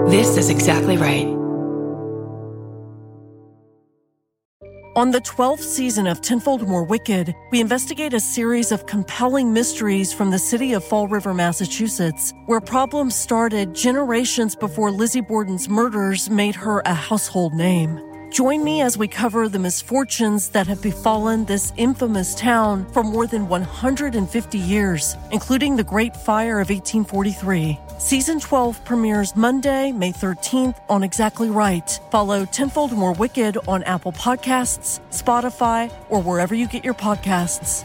This is exactly right. On the 12th season of Tenfold More Wicked, we investigate a series of compelling mysteries from the city of Fall River, Massachusetts, where problems started generations before Lizzie Borden's murders made her a household name. Join me as we cover the misfortunes that have befallen this infamous town for more than 150 years, including the Great Fire of 1843. Season 12 premieres Monday, May 13th on Exactly Right. Follow Tenfold More Wicked on Apple Podcasts, Spotify, or wherever you get your podcasts.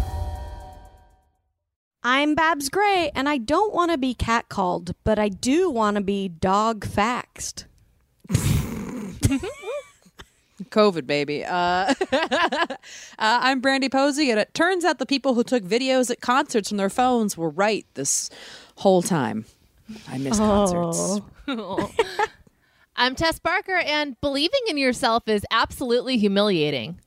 I'm Babs Gray, and I don't want to be catcalled, but I do want to be dog-faxed. COVID, baby. I'm Brandy Posey, and it turns out the people who took videos at concerts from their phones were right this whole time. I miss concerts. I'm Tess Barker, and believing in yourself is absolutely humiliating.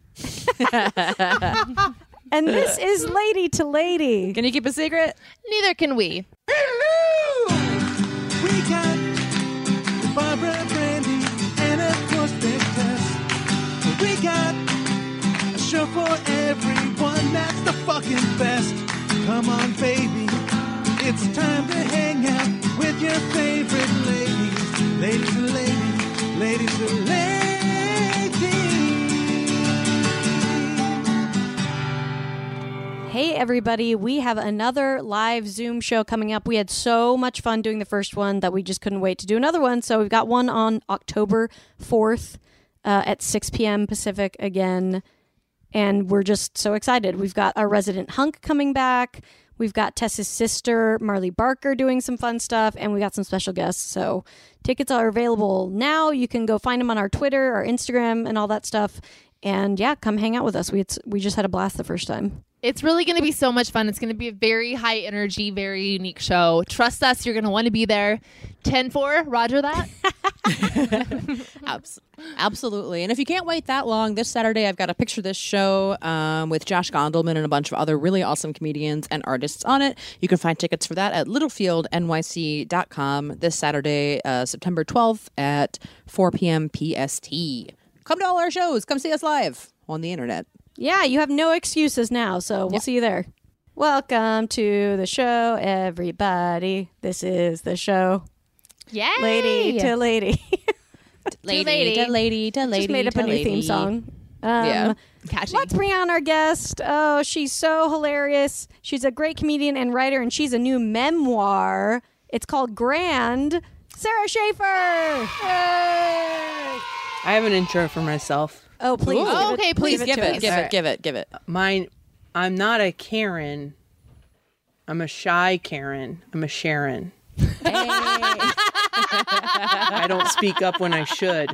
And this is Lady to Lady. Can you keep a secret? Neither can we. Hello! We got Barbara, Brandy, and of course Big Tess. We got a show for everyone that's the fucking best. Come on, baby. It's time to hang out with your favorite ladies. Ladies and ladies. Ladies and ladies. Hey, everybody. We have another live Zoom show coming up. We had so much fun doing the first one that we just couldn't wait to do another one. So we've got one on October 4th at 6 p.m. Pacific again. And we're just so excited. We've got our resident hunk coming back. We've got Tess's sister, Marley Barker, doing some fun stuff. And we got some special guests. So tickets are available now. You can go find them on our Twitter, our Instagram, and all that stuff. And yeah, come hang out with us. We just had a blast the first time. It's really going to be so much fun. It's going to be a very high energy, very unique show. Trust us, you're going to want to be there. 10-4, roger that? Absolutely. And if you can't wait that long, this Saturday I've got a Picture This show with Josh Gondelman and a bunch of other really awesome comedians and artists on it. You can find tickets for that at littlefieldnyc.com this Saturday, September 12th at 4 p.m. PST. Come to all our shows. Come see us live on the internet. Yeah, you have no excuses now, so we'll see you there. Welcome to the show, everybody. This is the show. Yay! Lady to lady. Lady to lady to lady. Just made up a new theme song. Yeah. Catchy. Let's bring on our guest. Oh, she's so hilarious. She's a great comedian and writer, and she's a new memoir. It's called Grand. Sarah Schaefer. Hey! I have an intro for myself. Oh, please. Oh, okay, please Give it. Mine, I'm not a Karen. I'm a shy Karen. I'm a Sharon. I don't speak up when I should.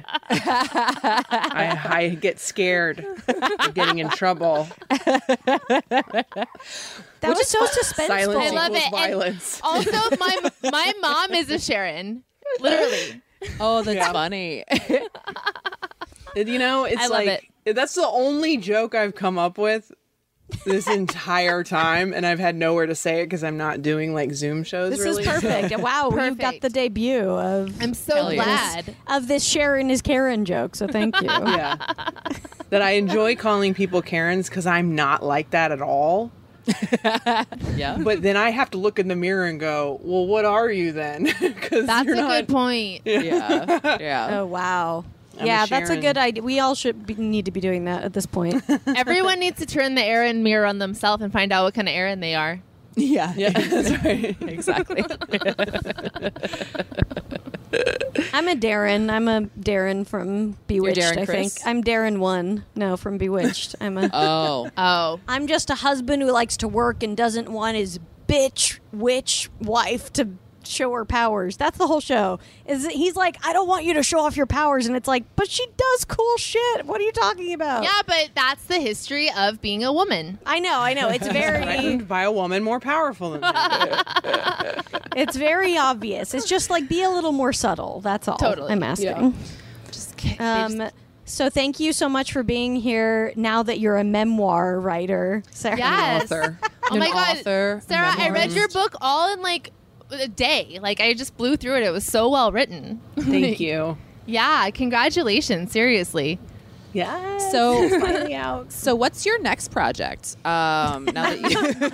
I get scared of getting in trouble. That was so suspenseful. Silence I love equals it. violence. And also, my mom is a Sharon. Literally. Oh, that's funny. You know, it's I love like that's the only joke I've come up with this entire time, and I've had nowhere to say it because I'm not doing like Zoom shows. This really. is perfect. Wow, we've got Perfect. the debut of I'm so glad. of this Sharon is Karen joke, so thank you. Yeah, that I enjoy calling people Karens because I'm not like that at all. Yeah. But then I have to look in the mirror and go, well, what are you then? Because That's a good point. Yeah. Oh, wow. I'm yeah, a that's a Sharon. good idea. We all need to be doing that at this point. Everyone needs to turn the Aaron mirror on themselves and find out what kind of Aaron they are. Yeah. that's right. Exactly. I'm a Darren from Bewitched, Darren I Criss? think. I'm Darren 1. No, from Bewitched. Oh. I'm just a husband who likes to work and doesn't want his bitch witch wife to show her powers. That's the whole show. He's like, I don't want you to show off your powers, and it's like, but she does cool shit. What are you talking about? Yeah, but that's the history of being a woman. I know. It's very Threatened by a woman more powerful than me. it's very obvious. It's just like, be a little more subtle. That's all. Totally. I'm asking. Yeah. Just kidding. So thank you so much for being here now that you're a memoir writer, Sarah. Yes. Author. Oh my God. Author, Sarah, I read memoirist. your book all in like a day. Like, I just blew through it. It was so well written. Thank you. Yeah, congratulations. Seriously. Yeah. So it's finally out. So what's your next project? Now that you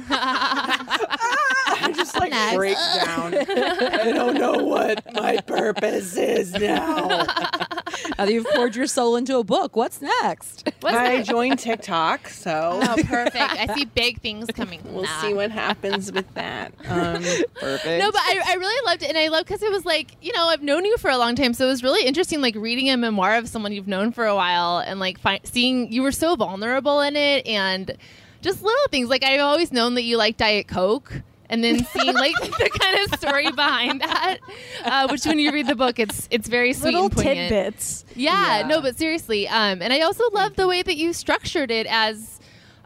I just like break down. I don't know what my purpose is now. now that you've poured your soul into a book, what's next? I joined TikTok, so Oh, perfect. I see big things coming. we'll see what happens with that. Perfect. No, but I really loved it. And I loved because it was like, I've known you for a long time. So it was really interesting, like reading a memoir of someone you've known for a while and like seeing you were so vulnerable in it and just little things. Like I've always known that you like Diet Coke. And then seeing like the kind of story behind that, which when you read the book, it's very sweet Little and poignant. tidbits. Yeah, no, but seriously. And I also love the way that you structured it as,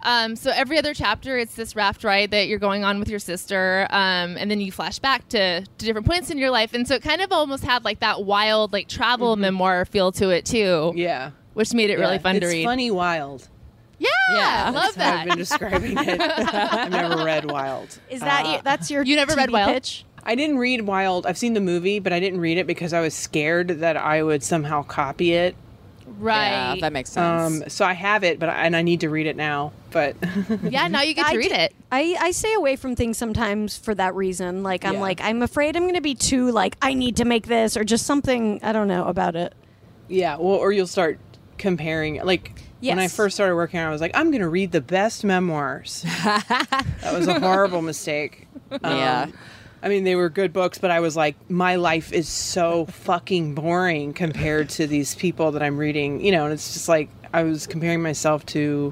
so every other chapter, it's this raft ride that you're going on with your sister. And then you flash back to different points in your life. And so it kind of almost had like that wild, like travel memoir feel to it too. Yeah. Which made it really fun to read. It's funny wild. Yeah, Yeah. love That's how I've that. been describing it. I've never read Wild. Is that that's your You never read TV Wild? pitch? I didn't read Wild. I've seen the movie, but I didn't read it because I was scared that I would somehow copy it. Right. Yeah, that makes sense. So I have it, but I need to read it now. But Yeah, now you get to read it. I stay away from things sometimes for that reason. Like I'm Yeah. like I'm afraid I'm going to be too like I need to make this or just something I don't know about it. yeah, well, or you'll start comparing. Like when I Yes. first started working on it, I was like, I'm going to read the best memoirs. That was a horrible mistake. Yeah. I mean, they were good books, but I was like, my life is so fucking boring compared to these people that I'm reading, and it's just like I was comparing myself to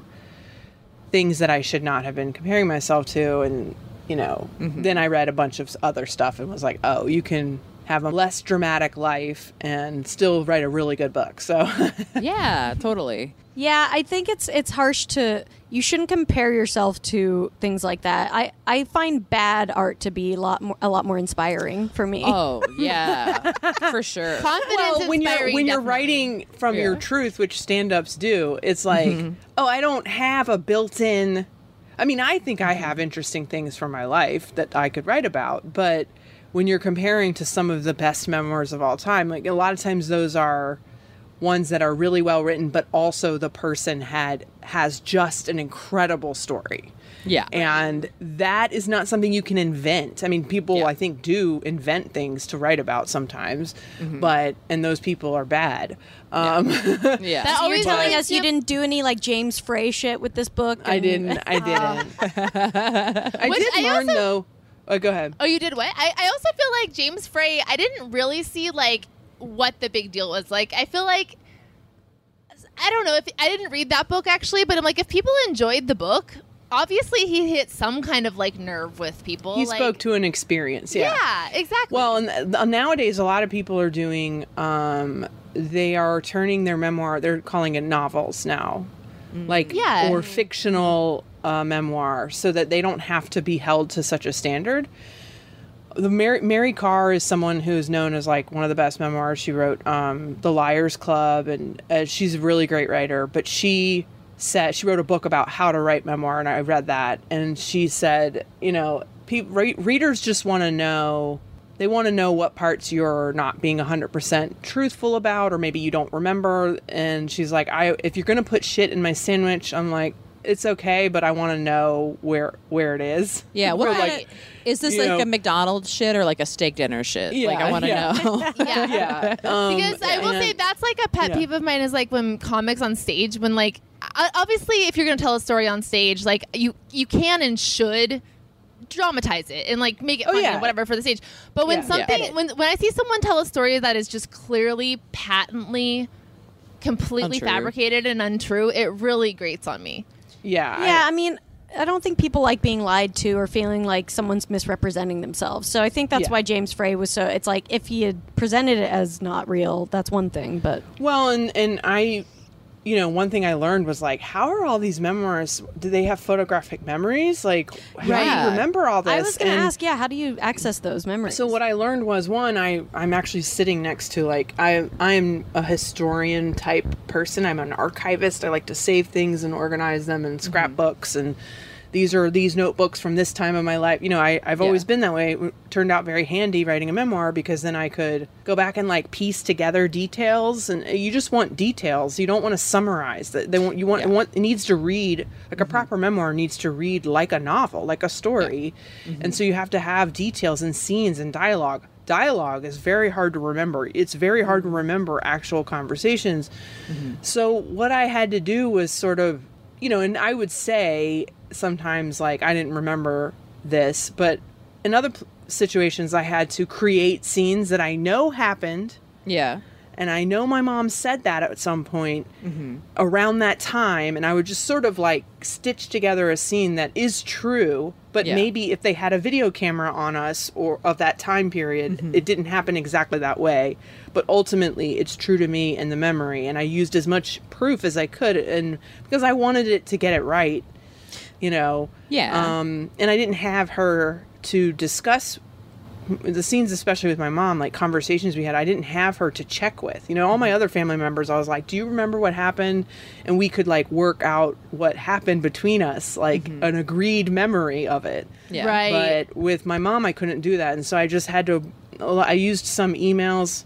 things that I should not have been comparing myself to. And, then I read a bunch of other stuff and was like, oh, you can have a less dramatic life and still write a really good book. So, Yeah, totally. Yeah, I think it's harsh to you shouldn't compare yourself to things like that. I find bad art to be a lot more inspiring for me. Oh, yeah, for sure. Confidence when you're inspiring, definitely. writing from your truth, which stand-ups do, it's like, oh, I don't have a built-in. I mean, I think I have interesting things from my life that I could write about, but when you're comparing to some of the best memoirs of all time, like a lot of times those are ones that are really well written, but also the person has just an incredible story. Yeah. And that is not something you can invent. I mean, people, Yeah. I think, do invent things to write about sometimes, and those people are bad. Yeah. That So you're always telling reminds us you me of- didn't do any like James Frey shit with this book? I and- didn't. I Which did I learn, also- though. Oh, go ahead. Oh, you did what? I also feel like James Frey, I didn't really see like what the big deal was. Like, I feel like, I don't know if I didn't read that book actually, but I'm like, if people enjoyed the book, obviously he hit some kind of like nerve with people. He like, spoke to an experience. Yeah, exactly. Well, and nowadays, a lot of people are doing, they are turning their memoir, they're calling it novels now. Like, Yeah. or fictional memoir, so that they don't have to be held to such a standard. The Mary Carr is someone who is known as like one of the best memoirs. She wrote The Liars Club, and she's a really great writer. But she wrote a book about how to write memoir, and I read that. And she said, readers just want to know. They want to know what parts you're not being 100% truthful about, or maybe you don't remember. And she's like, if you're going to put shit in my sandwich, I'm like, it's okay, but I want to know where it is. Yeah, what Or, kind like, of, is this you like know- a McDonald's shit or like a steak dinner shit? Yeah, like I want to yeah. know. yeah. yeah. Because I will say that's like a pet Yeah. peeve of mine is like when comics on stage, when like, obviously if you're going to tell a story on stage, like you can and should dramatize it and like make it funny yeah. and whatever for the stage. But when Yeah. something, Yeah. when I see someone tell a story that is just clearly, patently, completely Untrue. fabricated and untrue, it really grates on me. Yeah. Yeah, I mean, I don't think people like being lied to or feeling like someone's misrepresenting themselves. So I think that's Yeah. why James Frey was so. It's like if he had presented it as not real, that's one thing. But Well, and I, one thing I learned was like, how are all these memoirs? Do they have photographic memories? Like, how do Right. you remember all this? I was going to And ask, how do you access those memories? So what I learned was I'm actually sitting next to like I'm a historian type person. I'm an archivist. I like to save things and organize them in scrapbooks and these are these notebooks from this time of my life. You know, I've always been that way. It turned out very handy writing a memoir because then I could go back and like piece together details, and you just want details. You don't want to summarize that. It needs to read like a proper memoir needs to read like a novel, like a story. And so you have to have details and scenes and dialogue. Dialogue is very hard to remember. It's very hard to remember actual conversations. So what I had to do was sort of, you know, and I would say sometimes like I didn't remember this, but in other situations I had to create scenes that I know happened. Yeah. And I know my mom said that at some point around that time, and I would just sort of like stitch together a scene that is true, but maybe if they had a video camera on us or of that time period, it didn't happen exactly that way. But ultimately, it's true to me and the memory, and I used as much proof as I could, and because I wanted it to get it right, you know. Yeah. And I didn't have her to discuss the scenes, especially with my mom, like conversations we had, I didn't have her to check with. You know, all my other family members, I was like, do you remember what happened? And we could like work out what happened between us, like an agreed memory of it. Yeah. Right. But with my mom, I couldn't do that. And so I just had to, I used some emails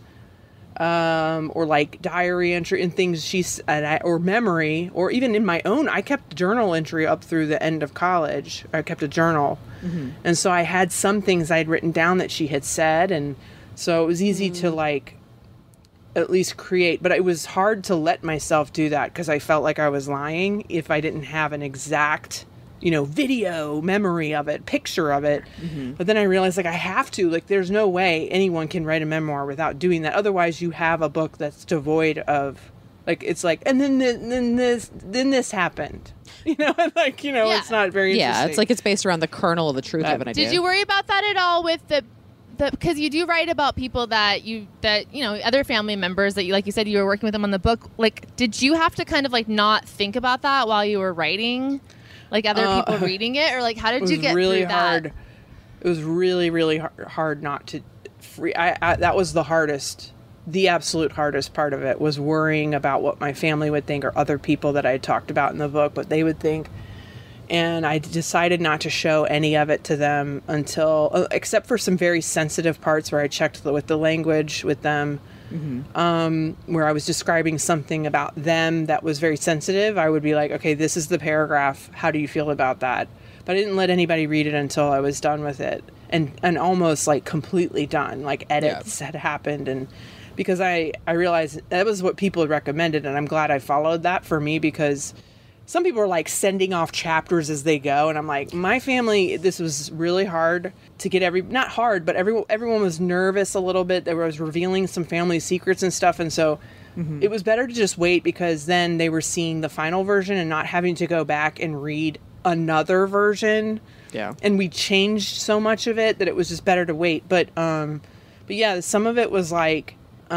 or like diary entry and things or memory, or even in my own, I kept journal entry up through the end of college. I kept a journal. And so I had some things I'd written down that she had said. And so it was easy to like at least create, but it was hard to let myself do that because I felt like I was lying if I didn't have an exact, you know, video memory of it, picture of it. But then I realized like I have to, like there's no way anyone can write a memoir without doing that. Otherwise you have a book that's devoid of like, it's like, and then this happened, you know, and like, you know, it's not very interesting. Yeah, it's like it's based around the kernel of the truth of an idea. Did you worry about that at all with the because you do write about people that you know, other family members that you, like you said, you were working with them on the book. Like, did you have to kind of like not think about that while you were writing, like other people reading it, or like how did you get really through hard. that? It was really, really hard not to that was the hardest. The absolute hardest part of it was worrying about what my family would think or other people that I had talked about in the book, what they would think. And I decided not to show any of it to them until, except for some very sensitive parts where I checked with the language with them, where I was describing something about them that was very sensitive. I would be like, okay, this is the paragraph. How do you feel about that? But I didn't let anybody read it until I was done with it and almost like completely done, like edits had happened. And because I realized that was what people had recommended, and I'm glad I followed that for me, because some people are like sending off chapters as they go, and I'm like, my family, this was really hard to get not hard, but everyone was nervous a little bit. They was revealing some family secrets and stuff, and so it was better to just wait, because then they were seeing the final version and not having to go back and read another version. Yeah. And we changed so much of it that it was just better to wait. But yeah, some of it was like,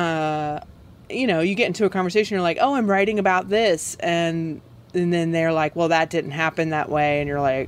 you know, you get into a conversation, you're like, oh, I'm writing about this, and then they're like, well, that didn't happen that way, and you're like,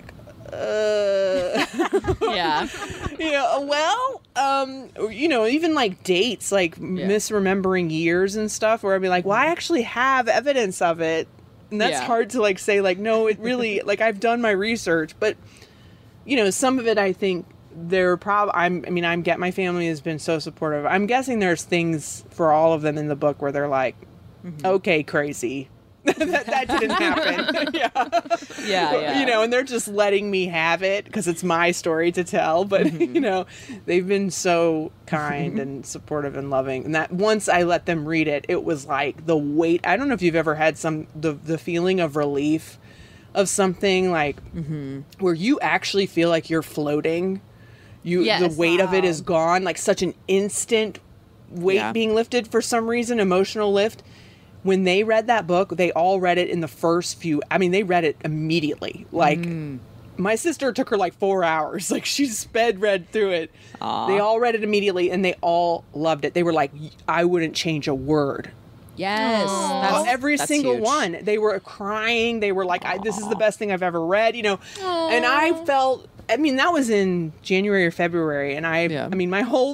Yeah. yeah, well, you know, even like dates, like misremembering years and stuff, where I'd be like, well, I actually have evidence of it, and that's hard to like say, like, no, it really, like, I've done my research, but you know, some of it, I think they're my family has been so supportive. I'm guessing there's things for all of them in the book where they're like, okay, crazy. that didn't happen. Yeah. You know, and they're just letting me have it because it's my story to tell. But, you know, they've been so kind and supportive and loving. And that once I let them read it, it was like the weight. I don't know if you've ever had the feeling of relief of something like where you actually feel like you're floating. The weight of it is gone, like such an instant weight being lifted for some reason, emotional lift. When they read that book, they all read it in the first few. I mean, they read it immediately. Like, my sister took her like 4 hours. Like, she read through it. Aww. They all read it immediately, and they all loved it. They were like, I wouldn't change a word. Yes. Every single huge. one. They were crying. They were like, this is the best thing I've ever read, you know. And I felt, I mean, that was in January or February. And I mean, my whole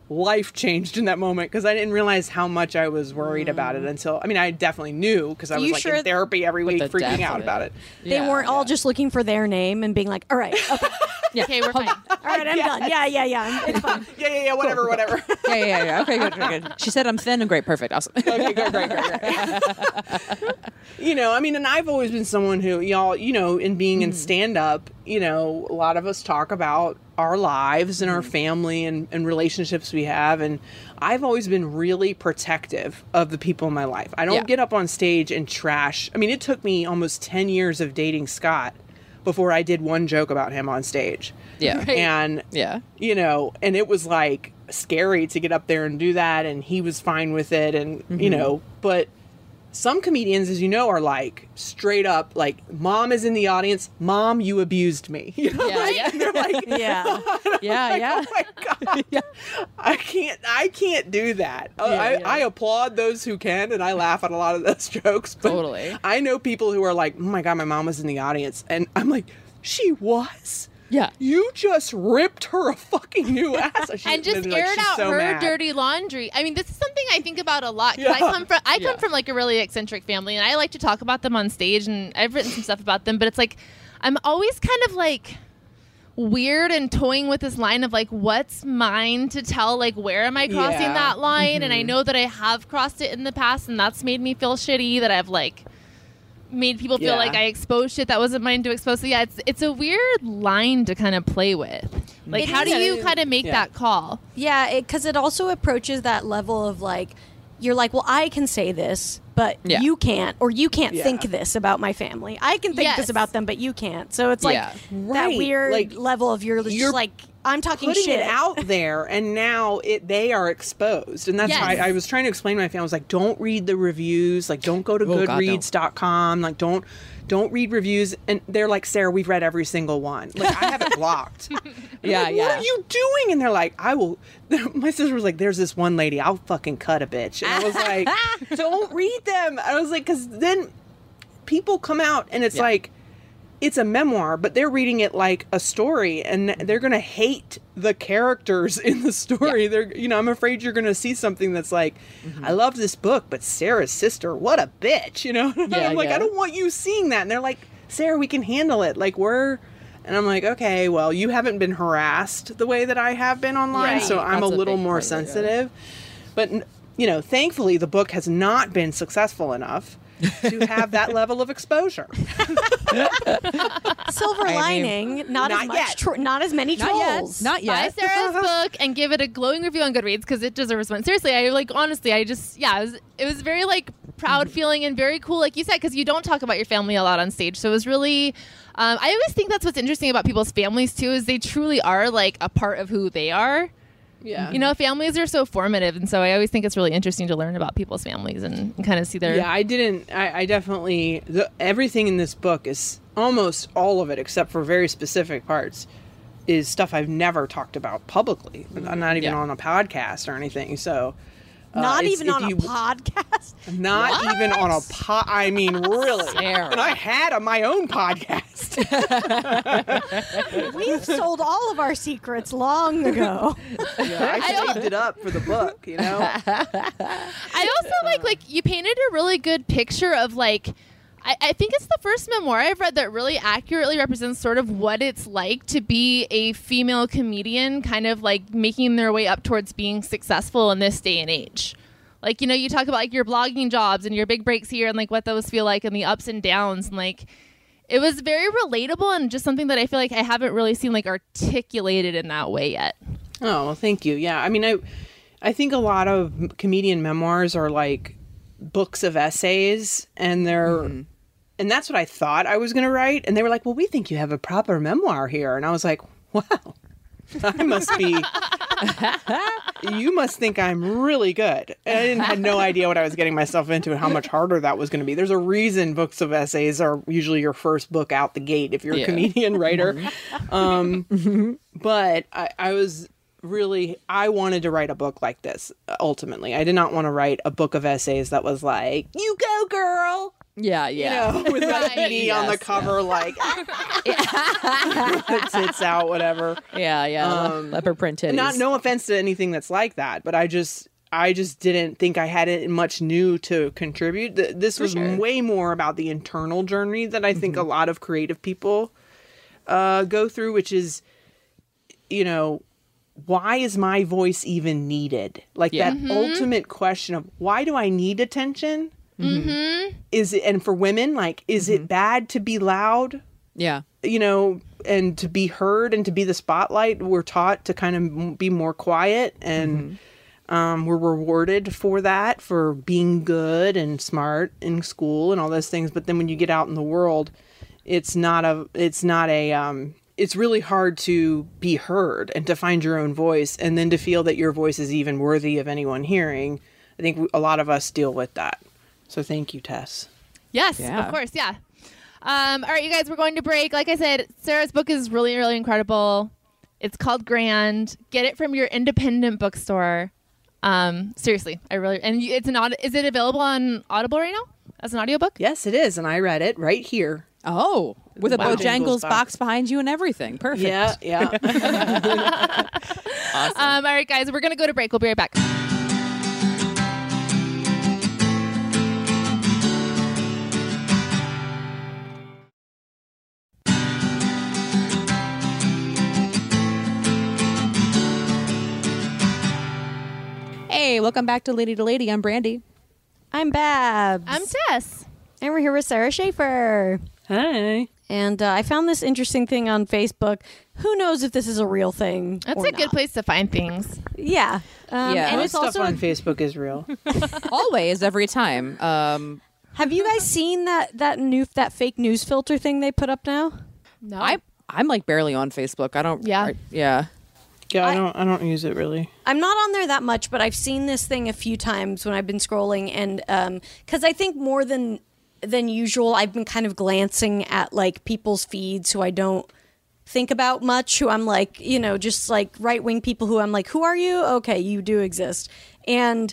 life changed in that moment because I didn't realize how much I was worried about it until, I mean, I definitely knew because I was you like sure in therapy every week the freaking depth out of about it. They weren't all just looking for their name and being like, all right, okay, Okay, we're fine. all right, I'm done. Yeah, it's fine. Yeah, whatever. Yeah. Okay, good. She said I'm thin and great. Perfect. Awesome. Okay, great. You know, I mean, and I've always been someone who, y'all, you know, in being in stand-up, you know, a lot of us talk about our lives and our family and relationships we have. And I've always been really protective of the people in my life. I don't get up on stage and trash. I mean, it took me almost 10 years of dating Scott before I did one joke about him on stage. Yeah. And, you know, and it was like scary to get up there and do that. And he was fine with it. And, you know, but some comedians, as you know, are like straight up like, Mom is in the audience. Mom, you abused me. You know, And they're like, Yeah. Oh my God. I can't do that. I applaud those who can, and I laugh at a lot of those jokes. But Totally. I know people who are like, oh my God, my mom was in the audience. And I'm like, she was? Yeah. You just ripped her a fucking new ass. And just aired out her dirty laundry. I mean, this is something I think about a lot because I come from like a really eccentric family, and I like to talk about them on stage, and I've written some stuff about them. But it's like I'm always kind of like weird and toying with this line of like, what's mine to tell? Like, where am I crossing that line? And I know that I have crossed it in the past, and that's made me feel shitty. That I've like made people feel like I exposed shit that wasn't mine to expose. So yeah, it's a weird line to kind of play with. Like, how do you kind of make that call? Yeah, because it also approaches that level of like, you're like, well, I can say this, but you can't, or you can't think this about my family. I can think this about them, but you can't. So it's like that weird like, level of you're just like, I'm talking putting shit it out there, and now they are exposed, and that's why I was trying to explain to my family. I was like, don't read the reviews, like don't go to Goodreads.com, like don't read reviews. And they're like, Sarah, we've read every single one. Like, I have it blocked. What are you doing? And they're like, I will. My sister was like, there's this one lady, I'll fucking cut a bitch. And I was like, don't read them. I was like, because then people come out and it's like, it's a memoir, but they're reading it like a story, and they're going to hate the characters in the story. They're, you know, I'm afraid you're going to see something that's like, I love this book, but Sarah's sister, what a bitch, you know? I'm like, I don't want you seeing that. And they're like, Sarah, we can handle it. Like, and I'm like, okay, well, you haven't been harassed the way that I have been online, so I'm a little more sensitive. But, you know, thankfully, the book has not been successful enough to have that level of exposure. Silver lining, not as much, not as many trolls. Not yet. Buy Sarah's book and give it a glowing review on Goodreads because it deserves one. Seriously, I like, honestly, I just, it was very like proud feeling and very cool, like you said, because you don't talk about your family a lot on stage. So it was really, I always think that's what's interesting about people's families too, is they truly are like a part of who they are. Yeah. You know, families are so formative. And so I always think it's really interesting to learn about people's families and kind of see their... Yeah, I definitely... everything in this book is almost all of it, except for very specific parts, is stuff I've never talked about publicly. Not even on a podcast or anything. So... Not even on a podcast? Not even on a I mean, really. Sarah. And I had my own podcast. We've sold all of our secrets long ago. I saved it up for the book, you know? I also like you painted a really good picture of like, I think it's the first memoir I've read that really accurately represents sort of what it's like to be a female comedian, kind of like making their way up towards being successful in this day and age. Like, you know, you talk about like your blogging jobs and your big breaks here and like what those feel like and the ups and downs. And like, it was very relatable and just something that I feel like I haven't really seen like articulated in that way yet. Oh, well, thank you. Yeah. I mean, I think a lot of comedian memoirs are like books of essays, and they're and that's what I thought I was going to write. And they were like, well, we think you have a proper memoir here. And I was like, wow, I must be, you must think I'm really good. And I had no idea what I was getting myself into and how much harder that was going to be. There's a reason books of essays are usually your first book out the gate if you're a comedian writer. But I was really, I wanted to write a book like this, ultimately. I did not want to write a book of essays that was like, you go, girl. Yeah, yeah. You know, with that Right. knee on the Yes, cover, like tits out, whatever. Yeah. Leopard print titties. No offense to anything that's like that, but I just didn't think I had it much new to contribute. This was way more about the internal journey that I think a lot of creative people go through, which is, you know, why is my voice even needed? Like that ultimate question of why do I need attention? Is it, and for women, like, is it bad to be loud? Yeah. You know, and to be heard and to be the spotlight. We're taught to kind of be more quiet, and we're rewarded for that, for being good and smart in school and all those things. But then when you get out in the world, it's really hard to be heard and to find your own voice, and then to feel that your voice is even worthy of anyone hearing. I think a lot of us deal with that. So thank you, Tess. Yes, Yeah. of course. Yeah. All right, you guys, we're going to break. Like I said, Sarah's book is really, really incredible. It's called Grand. Get it from your independent bookstore. Seriously, is it available on Audible right now as an audiobook? Yes, it is, and I read it right here. Oh, with a Wow. Bojangles box behind you and everything. Perfect. Yeah. All right, guys, we're going to go to break. We'll be right back. Hey, welcome back to Lady to Lady. I'm Brandy. I'm Babs. I'm Tess. And we're here with Sarah Schaefer. Hi. And I found this interesting thing on Facebook. Who knows if this is a real thing? That's or a good not. place to find things. Yeah. Yeah. And Most it's stuff also. on Facebook is real. Always, every time. Have you guys seen that fake news filter thing they put up now? No. I'm like barely on Facebook. I don't. Yeah. Yeah. Yeah, I don't use it really. I'm not on there that much, but I've seen this thing a few times when I've been scrolling, and because I think more than usual, I've been kind of glancing at like people's feeds who I don't think about much, who I'm like, you know, just like right-wing people who I'm like, who are you? Okay, you do exist. And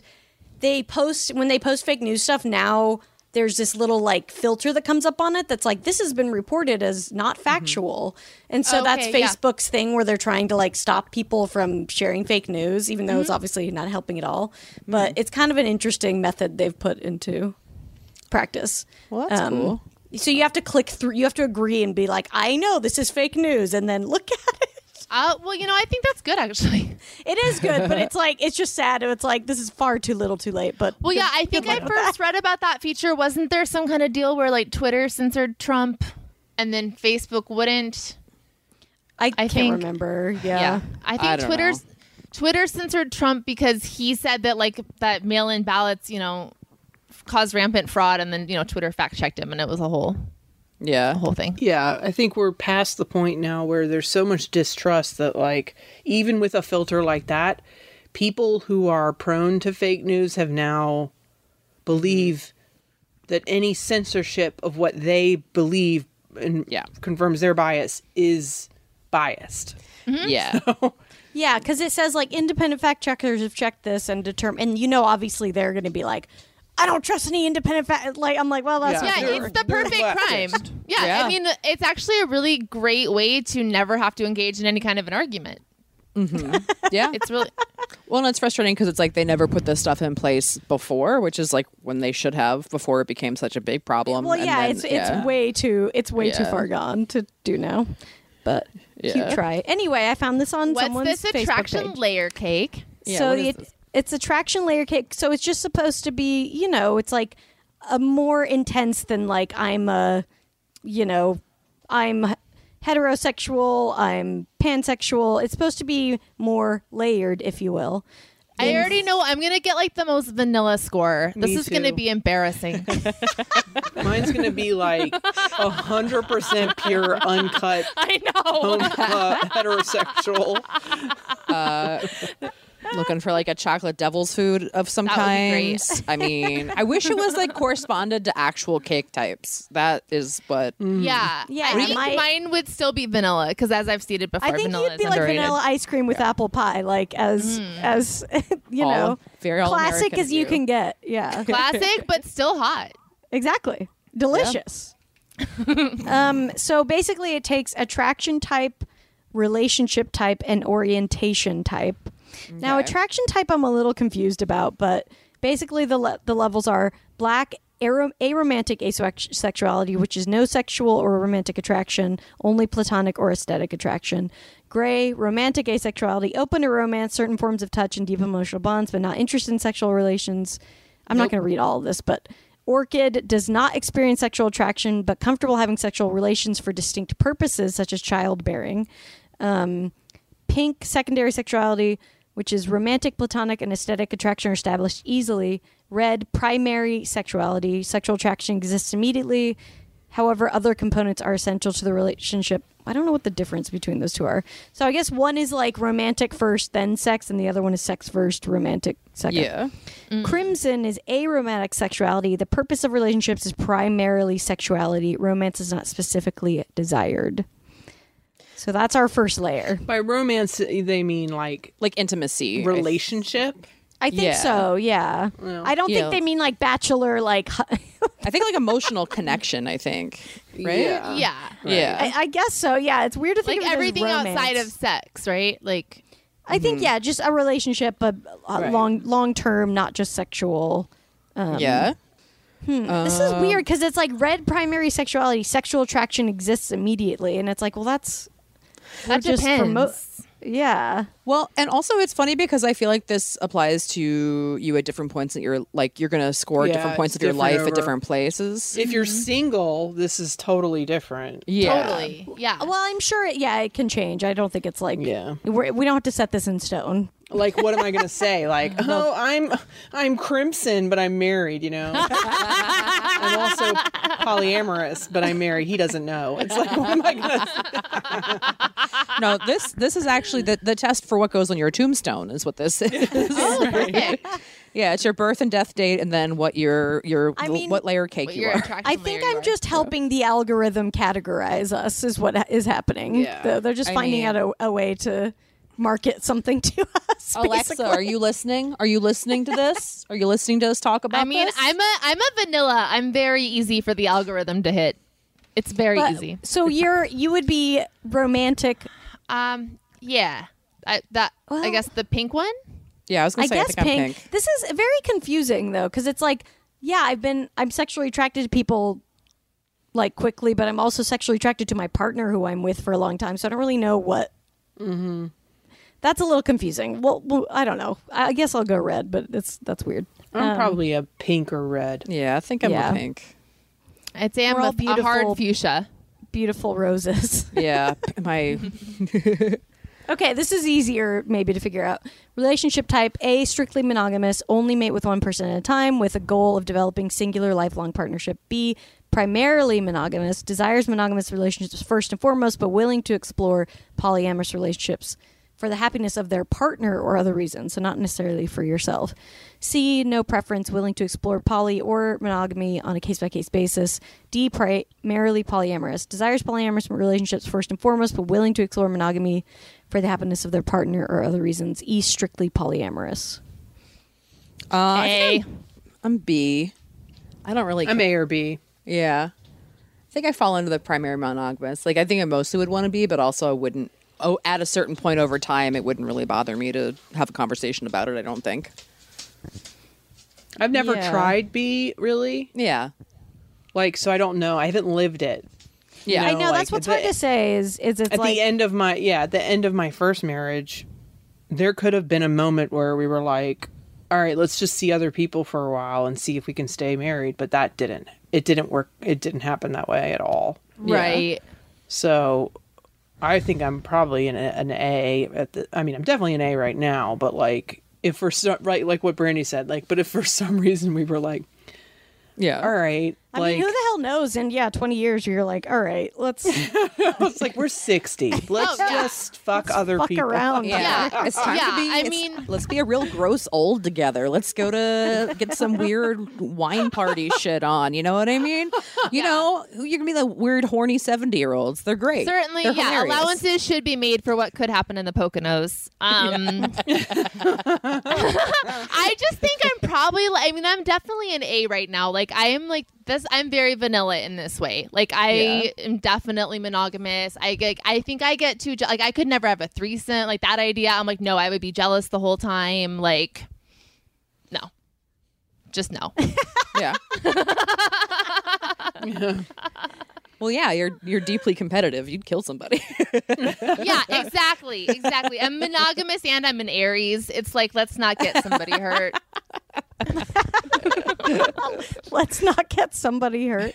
when they post fake news stuff now, there's this little like filter that comes up on it that's like, this has been reported as not factual. And so that's Okay, yeah. Facebook's thing where they're trying to like stop people from sharing fake news, even though it's obviously not helping at all. But it's kind of an interesting method they've put into practice. Well, that's cool. So you have to click through, you have to agree and be like, I know this is fake news, and then look at it. Well, you know, I think that's good, actually. It is good, but it's like, it's just sad. It's like, this is far too little too late. But Well, yeah, I think I first read about that feature. Wasn't there some kind of deal where like Twitter censored Trump and then Facebook wouldn't? I can't think- remember. Yeah. I I think don't Twitter censored Trump because he said that like that mail-in ballots, you know, caused rampant fraud, and then, you know, Twitter fact-checked him, and it was a whole thing. Yeah, I think we're past the point now where there's so much distrust that, like, even with a filter like that, people who are prone to fake news have now believe that any censorship of what they believe and confirms their bias is biased. Yeah. Yeah, because it says like independent fact checkers have checked this and determined, and you know, obviously they're going to be like, I don't trust any independent fact. Like, I'm like, well, that's Yeah. what Yeah, they're- it's the perfect crime. leftist. Yeah, Yeah. I mean, it's actually a really great way to never have to engage in any kind of an argument. Yeah. It's really Well, and it's frustrating because it's like they never put this stuff in place before, which is like when they should have before it became such a big problem. Well, And yeah, then- it's way too Yeah. far gone to do now. But cute Yeah. try. Anyway, I found this on what's someone's this Facebook attraction page. layer cake? Yeah, So what is this? it's attraction layer cake. So it's just supposed to be, you know, it's like a more intense than like I'm heterosexual, I'm pansexual. It's supposed to be more layered, if you will. I already know I'm gonna get like the most vanilla score. This Me is gonna too. be embarrassing. Mine's going to be like 100% pure, uncut, I know. heterosexual. Looking for like a chocolate devil's food of some That would be kind. great. I mean, I wish it was like corresponded to actual cake types. That is what. Yeah, Yeah, I think my- mine would still be vanilla because, as I've stated before, I think vanilla you'd be is like underrated. vanilla ice cream with apple pie, like as you All- know, very classic all-American as of you you. can get. Yeah, Classic, but still hot. exactly. Delicious. So basically it takes attraction type, relationship type, and orientation type. Now, attraction type I'm a little confused about, but basically the levels are black, aromantic asexuality, which is no sexual or romantic attraction, only platonic or aesthetic attraction. Gray, romantic asexuality, open to romance, certain forms of touch and deep emotional bonds, but not interested in sexual relations. I'm not going to read all of this, but orchid does not experience sexual attraction, but comfortable having sexual relations for distinct purposes, such as childbearing. Pink, secondary sexuality, which is romantic, platonic, and aesthetic attraction are established easily. Red, primary sexuality. Sexual attraction exists immediately. However, other components are essential to the relationship. I don't know what the difference between those two are. So I guess one is like romantic first, then sex, and the other one is sex first, romantic second. Yeah. Crimson is aromantic sexuality. The purpose of relationships is primarily sexuality. Romance is not specifically desired. So that's our first layer. By romance, they mean like intimacy. relationship. I think Yeah. so, yeah. I don't Yeah. think they mean like bachelor, like... I think like emotional connection, I think. Right? Yeah. Yeah. Yeah. I guess so, yeah. It's weird to think Like of it as everything romance. outside of sex, right? Like, I think, yeah, just a relationship, but Right. long term, not just sexual. Yeah. This is weird because it's like red primary sexuality, sexual attraction exists immediately, and it's like, well, that just depends. yeah. Well, and also it's funny because I feel like this applies to you at different points that you're going to score at Yeah, different points it's of your different life over- at different places. If you're single, this is totally different. Yeah. Totally. Yeah. Well, I'm sure, it can change. I don't think it's like, Yeah. we don't have to set this in stone. Like, what am I gonna say? Like, oh, I'm Crimson, but I'm married. You know, I'm also polyamorous, but I'm married. He doesn't know. It's like, what am I gonna? No, this is actually the test for what goes on your tombstone is what this is. Oh, perfect. Yeah, it's your birth and death date, and then what I mean, what layer of cake What you your are. attraction I think layer you I'm are. just helping the algorithm categorize us is what is happening. Yeah. They're just I finding mean- out a way to market something to us. Alexa, basically. are you listening? Are you listening to this? Are you listening to us talk about I mean, this? I'm a vanilla. I'm very easy for the algorithm to hit. It's very But- easy. So you would be romantic. Yeah. I Well- guess the pink one. Yeah, I was I going to say guess I think I'm pink. This is very confusing though, because it's like, yeah, I'm sexually attracted to people like quickly, but I'm also sexually attracted to my partner who I'm with for a long time. So I don't really know what. Mm-hmm. That's a little confusing. Well, I don't know. I guess I'll go red, but that's weird. I'm probably a pink or red. Yeah, I think I'm Yeah. a pink. I'd say I'm We're all a beautiful. hard fuchsia. Beautiful roses. Yeah, my Okay, this is easier maybe to figure out. Relationship type A, strictly monogamous, only mate with one person at a time with a goal of developing singular lifelong partnership. B, primarily monogamous, desires monogamous relationships first and foremost, but willing to explore polyamorous relationships for the happiness of their partner or other reasons, so not necessarily for yourself. C, no preference, willing to explore poly or monogamy on a case-by-case basis. D, primarily polyamorous, desires polyamorous relationships first and foremost, but willing to explore monogamy for the happiness of their partner or other reasons. E, strictly polyamorous. A. I'm B. I don't really. I'm A or B. Yeah, I think I fall into the primary monogamous. Like I think I mostly would want to be, but also I wouldn't. Oh, at a certain point over time, it wouldn't really bother me to have a conversation about it. I don't think. I've never Yeah. tried B really. Yeah. Like, so I don't know. I haven't lived it. Yeah. I No, know, like, that's what's at hard the- to say is it's At like... the end of my first marriage, there could have been a moment where we were like, all right, let's just see other people for a while and see if we can stay married. But that didn't. It didn't work. It didn't happen that way at all. Right. So I think I'm probably an A I mean, I'm definitely an A right now, but like if for some, right, like what Brandy said, like, but if for some reason we were like, Yeah. all right, I like, mean, who the hell knows? And 20 years, you're like, all right, let's it's like we're 60. Let's yeah. just fuck other fuck people. around. Yeah, Yeah. it's time Yeah, to be. I it's- mean- let's be a real gross old together. Let's go to get some weird wine party shit on. You know what I mean? You know, you're gonna be the weird horny 70-year-olds. They're great. Certainly, They're yeah. hilarious. Allowances should be made for what could happen in the Poconos. I just think I'm I'm probably, I mean, I'm definitely an A right now. Like, I am like this, I'm very vanilla in this way. Like, I am definitely monogamous. I think I get too, like, I could never have a threesome. Like, that idea, I'm like, no, I would be jealous the whole time. Like, no. Just no. Yeah. Well, yeah, you're deeply competitive. You'd kill somebody. Yeah, exactly. I'm monogamous and I'm an Aries. It's like, let's not get somebody hurt. Let's not get somebody hurt.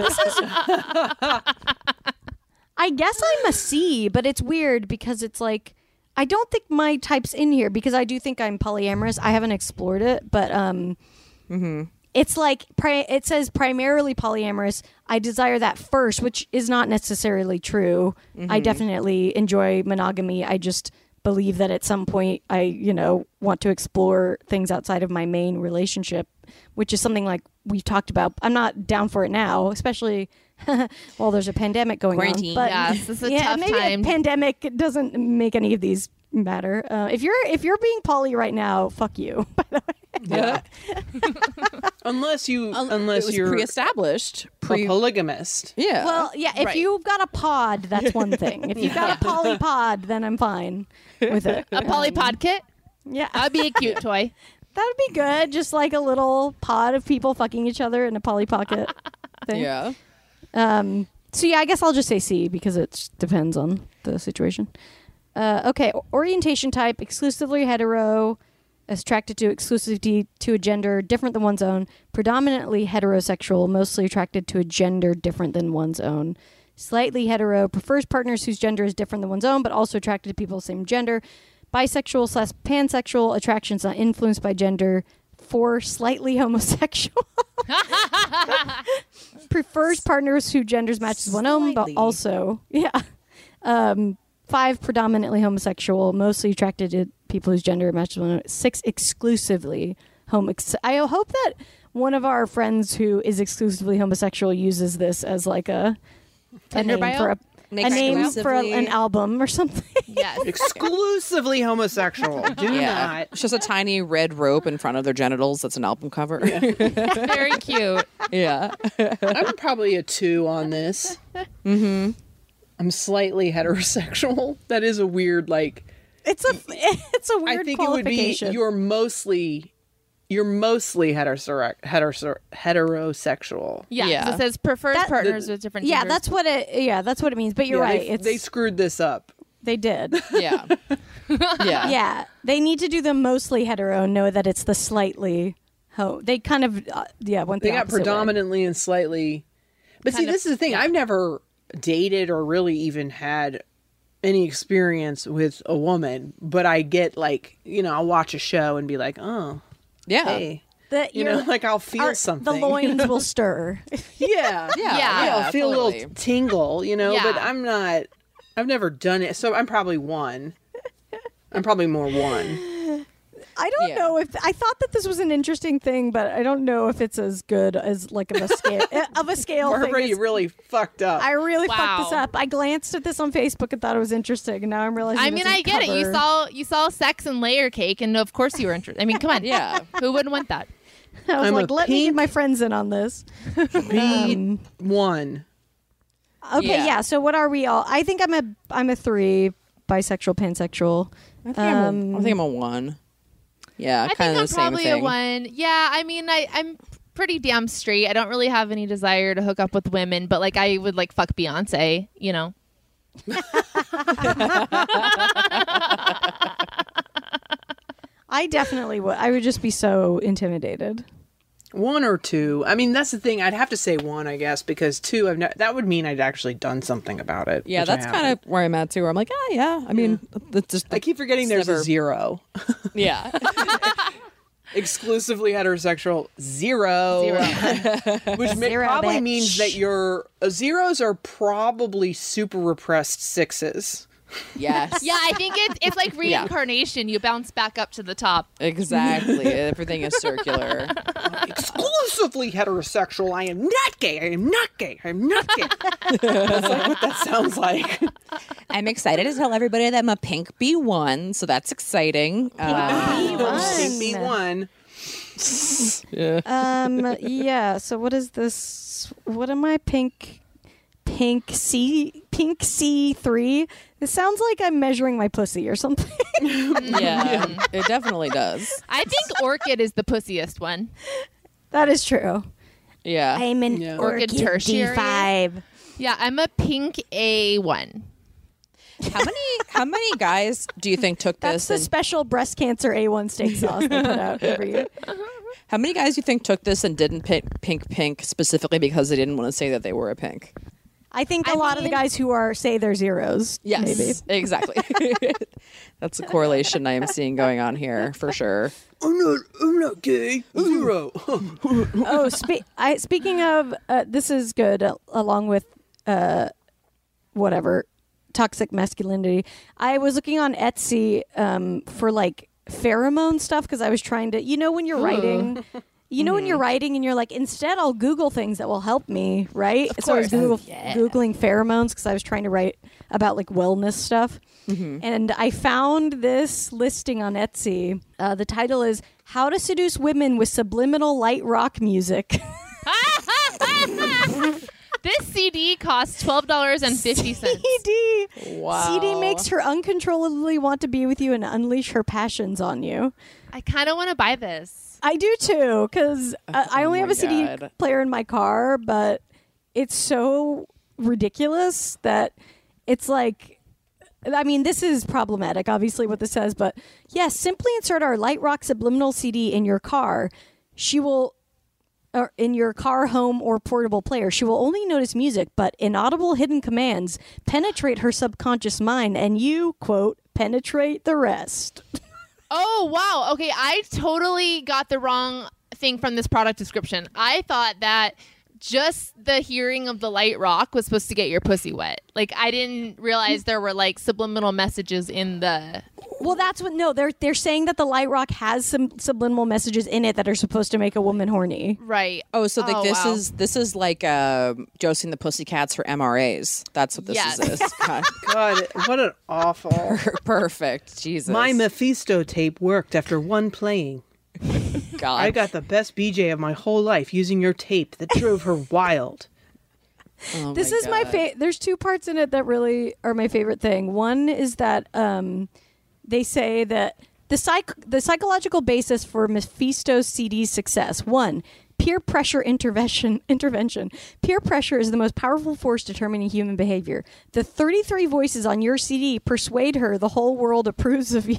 I guess I'm a C, but it's weird because it's like, I don't think my type's in here because I do think I'm polyamorous. I haven't explored it, but it's like it says primarily polyamorous. I desire that first, which is not necessarily true. I definitely enjoy monogamy. I just believe that at some point I, want to explore things outside of my main relationship, which is something like we've talked about. I'm not down for it now, especially while there's a pandemic going Quarantine. on. But Yes, this is a tough maybe time. a pandemic doesn't make any of these matter. If you're being poly right now, fuck you. By the way. Yeah. Unless It was you're pre-established. a polygamist. Yeah. Well, yeah, if Right. you've got a pod, that's one thing. If you've got a poly pod, then I'm fine with it. A polypod kit? Yeah. That'd be a cute toy. That would be good. Just like a little pod of people fucking each other in a Polly Pocket thing. yeah. So yeah, I guess I'll just say C because it depends on the situation. Okay, orientation type, exclusively hetero, attracted to exclusivity to a gender different than one's own, predominantly heterosexual, mostly attracted to a gender different than one's own. Slightly hetero, prefers partners whose gender is different than one's own, but also attracted to people of the same gender. Bisexual / pansexual, attractions not influenced by gender. 4, slightly homosexual. Prefers partners whose genders matches one own, but Slightly. also, 5, predominantly homosexual, mostly attracted to people whose gender matches one own. 6, exclusively I hope that one of our friends who is exclusively homosexual uses this as like a Tinder name bio? for a name for an album or something. Yes. Exclusively homosexual. Do Yeah. not. It's just a tiny red rope in front of their genitals. That's an album cover. Very cute. Yeah. I'm probably a 2 on this. I'm slightly heterosexual. That is a weird, like, It's a weird I think it would be qualification. you're mostly heterosexual. Yeah. Yeah. So it says prefers partners with different genders. that's what it means. But you're Yeah, right. They screwed this up. They did. Yeah. Yeah. Yeah, they need to do the mostly hetero and know that it's the slightly They kind of went the They got opposite way. predominantly and slightly. But see, this is the thing. I've never dated or really even had any experience with a woman, but I get like, I'll watch a show and be like, oh, Yeah. hey. The, Like I'll feel something. The loins will stir. Yeah. Yeah, I'll feel a totally. little tingle, Yeah. but I've never done it. So I'm probably 1. I'm probably more 1. I don't Yeah. know if I thought that this was an interesting thing, but I don't know if it's as good as like of a scale Barbara, thing. you really fucked up. I really Wow. fucked this up. I glanced at this on Facebook and thought it was interesting, and now I'm realizing. I mean, it's a I get it. cover. You saw sex and layer cake, and of course you were interested. I mean, come on. Yeah. Who wouldn't want that? I was I'm like, a let me get pink- my friends in on this. B1. Okay, Yeah. yeah. So what are we all? I think I'm a 3, bisexual, pansexual. I think I'm a 1. Yeah, I think kind of I'm the same probably thing. a 1. Yeah, I mean, I'm pretty damn straight. I don't really have any desire to hook up with women, but like I would like fuck Beyonce, I definitely would. I would just be so intimidated. 1 or 2. I mean, that's the thing. I'd have to say 1, I guess, because 2, that would mean I'd actually done something about it. Yeah, which I that's kind haven't. of where I'm at too. Where I'm like, oh yeah. I mean, that's just I keep forgetting it's there's never- a 0. Yeah. Exclusively heterosexual 0. Which Zero, probably bitch. means that your zeros are probably super repressed 6s. Yes. Yeah, I think it's like reincarnation. You bounce back up to the top. Exactly. Everything is circular. exclusively heterosexual. I am not gay. I am not gay. I am not gay. That's like what that sounds like. I'm excited to tell everybody that I'm a pink B1, so that's exciting. Pink B1. Yeah. So what is this? What am I? Pink C3. This sounds like I'm measuring my pussy or something. Yeah, it definitely does. I think orchid is the pussiest one. That is true. Yeah. I'm an Orchid tertiary. D5. Yeah, I'm a pink A1. How many guys do you think took That's this? the special breast cancer A1 steak sauce they put out every year. How many guys do you think took this and didn't pick pink specifically because they didn't want to say that they were a pink? I think a lot of the guys who say they're zeros. Yes, maybe. exactly. That's a correlation I am seeing going on here for sure. I'm not gay. Zero. Oh, speaking of, this is good. Along with whatever toxic masculinity, I was looking on Etsy for like pheromone stuff because I was trying to, when you're writing. When you're writing and you're like, instead I'll Google things that will help me, right? So I was Googling pheromones because I was trying to write about like wellness stuff. And I found this listing on Etsy. The title is How to Seduce Women with Subliminal Light Rock Music. This CD costs $12.50. CD. Wow. CD makes her uncontrollably want to be with you and unleash her passions on you. I kind of want to buy this. I do too, because I only have a CD God. player in my car, but it's so ridiculous that it's like, I mean, this is problematic, obviously, what this says, but yes, simply insert our Light Rock Subliminal CD in your car. She will, or in your car, home, or portable player. She will only notice music, but inaudible hidden commands penetrate her subconscious mind, and you, quote, penetrate the rest. Oh, wow. Okay, I totally got the wrong thing from this product description. I thought that just the hearing of the light rock was supposed to get your pussy wet. Like, I didn't realize there were, like, subliminal messages in the... Well, that's what... No, they're saying that the light rock has some subliminal messages in it that are supposed to make a woman horny. Right. Oh, so like wow. this is like Josie and the Pussycats for MRAs. That's what this Yes. is. God, God, what an awful. perfect. Jesus. My Mephisto tape worked after one playing. God. I got the best BJ of my whole life using your tape that drove her wild. Oh This is my God. favorite. There's two parts in it that really are my favorite thing. One is that they say that the psychological basis for Mephisto's CD's success. 1. Peer pressure intervention. Peer pressure is the most powerful force determining human behavior. The 33 voices on your CD persuade her the whole world approves of you.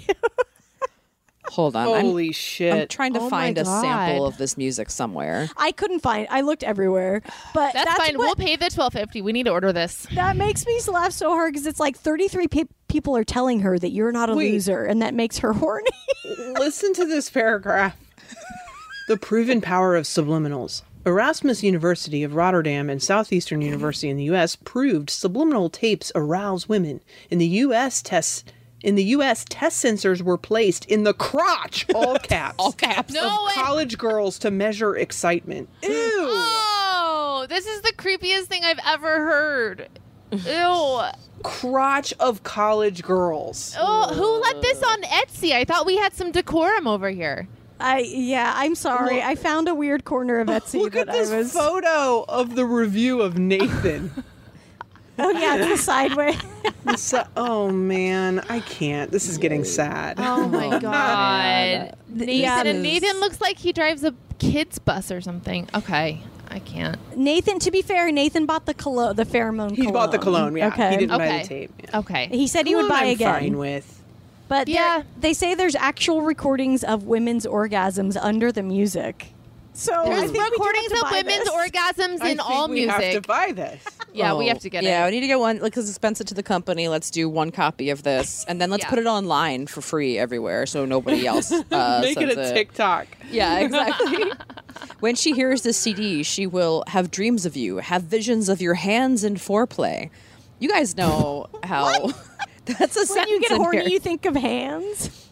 Hold on. Holy shit. I'm trying to Oh find my a sample God. of this music somewhere. I couldn't find. I looked everywhere, but That's fine. what- We'll pay the $12.50. We need to order this. That makes me laugh so hard because it's like 33 people are telling her that you're not a Wait. loser, and that makes her horny. Listen to this paragraph. The proven power of subliminals. Erasmus University of Rotterdam and Southeastern University in the U.S. proved subliminal tapes arouse women. In the U.S., test sensors were placed in the crotch, all caps, No of way. college girls to measure excitement. Ew. Oh, this is the creepiest thing I've ever heard. Ew. Crotch of college girls. Oh, who let this on Etsy? I thought we had some decorum over here. I'm sorry. Look. I found a weird corner of Etsy Look that at this I was. photo of the review of Nathan. Oh yeah, it's the sideways. Oh man, I can't. This is getting sad. Oh my god. Nathan, Yeah, and Nathan looks like he drives a kid's bus or something. Okay, I can't. Nathan, to be fair, Nathan bought the pheromone. He bought the cologne. Yeah, Okay. he didn't buy Okay. the tape. Yeah. Okay. He said he would buy I'm again. fine with. But Yeah. they say there's actual recordings of women's orgasms under the music. So I There's think we do have recordings to of buy women's this. orgasms I in think all we music. have to buy this. Yeah, we have to get Yeah, it. we need to get one because it's expensive to the company. Let's do one copy of this, and then let's Yeah. put it online for free everywhere, so nobody else Make it sends a TikTok. Yeah, exactly. When she hears this CD, she will have dreams of you, have visions of your hands in foreplay. You guys know how. That's a When sentence you get in horny, here. you think of hands.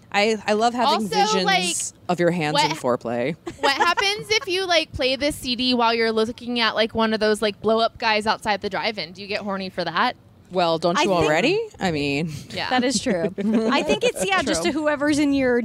I love having Also, visions like, of your hands in what- foreplay. What happens if you like play this CD while you're looking at like one of those like blow up guys outside the drive-in? Do you get horny for that? Well, don't I you think- already? I mean, Yeah, That is true. I think it's just to whoever's in your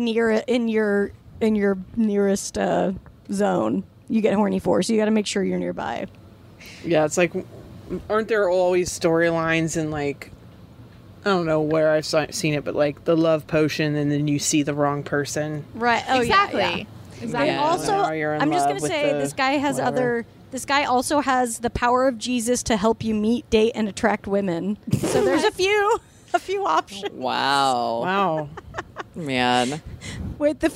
nearest zone. You get horny for, so you got to make sure you're nearby. Yeah, it's like, aren't there always storylines in like, I don't know where I've seen it, but like the love potion, and then you see the wrong person. Right. Oh, exactly. Yeah. Exactly. Yeah. Also, Now you're in I'm just love gonna with say the this guy has whatever. This guy also has the power of Jesus to help you meet, date, and attract women. So there's a few options. wow. Wow. Man. Wait, the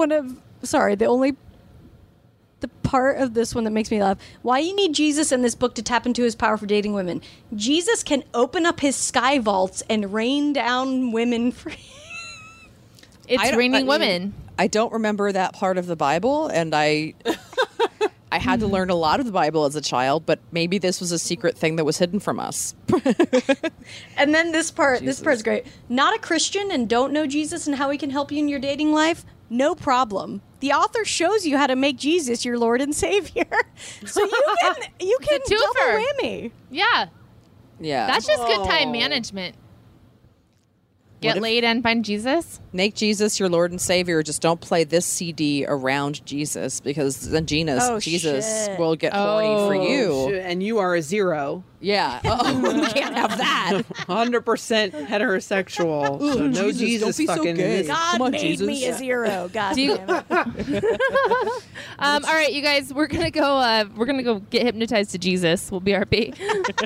part of this one that makes me laugh. Why you need Jesus in this book to tap into his power for dating women? Jesus can open up his sky vaults and rain down women free. It's raining I mean, women. I don't remember that part of the Bible, and I had to learn a lot of the Bible as a child, but maybe this was a secret thing that was hidden from us. And then this part's great. Not a Christian and don't know Jesus and how he can help you in your dating life? No problem. The author shows you how to make Jesus your Lord and Savior. So you can It's a double twofer. whammy. Yeah, Yeah. that's just good time Oh. management. What Get if- laid and find Jesus. Make Jesus your Lord and Savior. Just don't play this CD around Jesus, because then Jesus shit. will get horny for you. And you are a 0. Yeah. Oh, we can't have that. 100% heterosexual. So no Jesus, don't Jesus be so fucking in gay. this. God Come on, made Jesus. me a 0. God Do you- damn it. All right, you guys, we're gonna go. We're gonna go get hypnotized to Jesus. We'll BRB.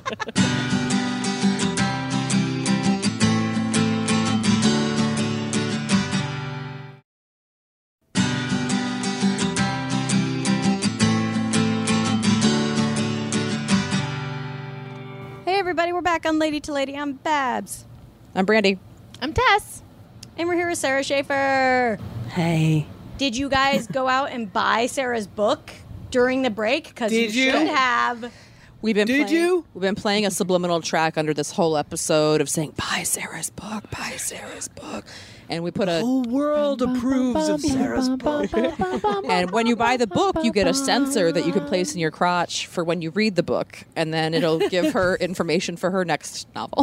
Hey everybody, we're back on Lady to Lady. I'm Babs. I'm Brandy. I'm Tess. And we're here with Sarah Schaefer. Hey. Did you guys go out and buy Sarah's book during the break? Because Did you? should have. We've been Did you? We've been playing a subliminal track under this whole episode of saying, buy Sarah's book, buy Sarah's book. And we put a The world approves of Sarah's book. and when you buy the book, you get a sensor that you can place in your crotch for when you read the book, and then it'll give her information for her next novel.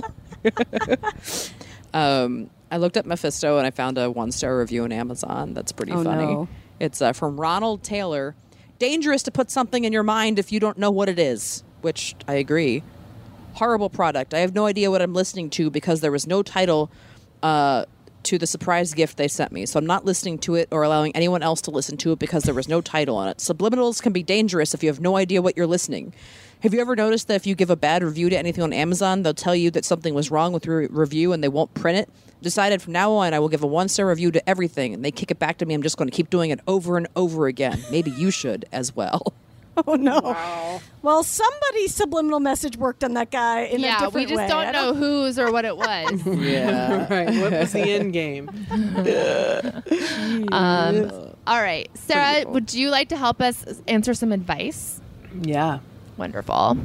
I looked up Mephisto and I found a 1-star review on Amazon. That's pretty Oh, funny. no. It's from Ronald Taylor. Dangerous to put something in your mind if you don't know what it is, which I agree. Horrible product. I have no idea what I'm listening to because there was no title to the surprise gift they sent me. So I'm not listening to it or allowing anyone else to listen to it because there was no title on it. Subliminals can be dangerous if you have no idea what you're listening. Have you ever noticed that if you give a bad review to anything on Amazon, they'll tell you that something was wrong with your review and they won't print it? Decided from now on I will give a 1-star review to everything, and they kick it back to me. I'm just going to keep doing it over and over again. Maybe you should as well. Oh no. Wow. Well, somebody's subliminal message worked on that guy in a Yeah, different we just way. don't know whose or what it was. Yeah. Right. What was the end game? All right, Sarah, would you like to help us answer some advice? Yeah. Wonderful.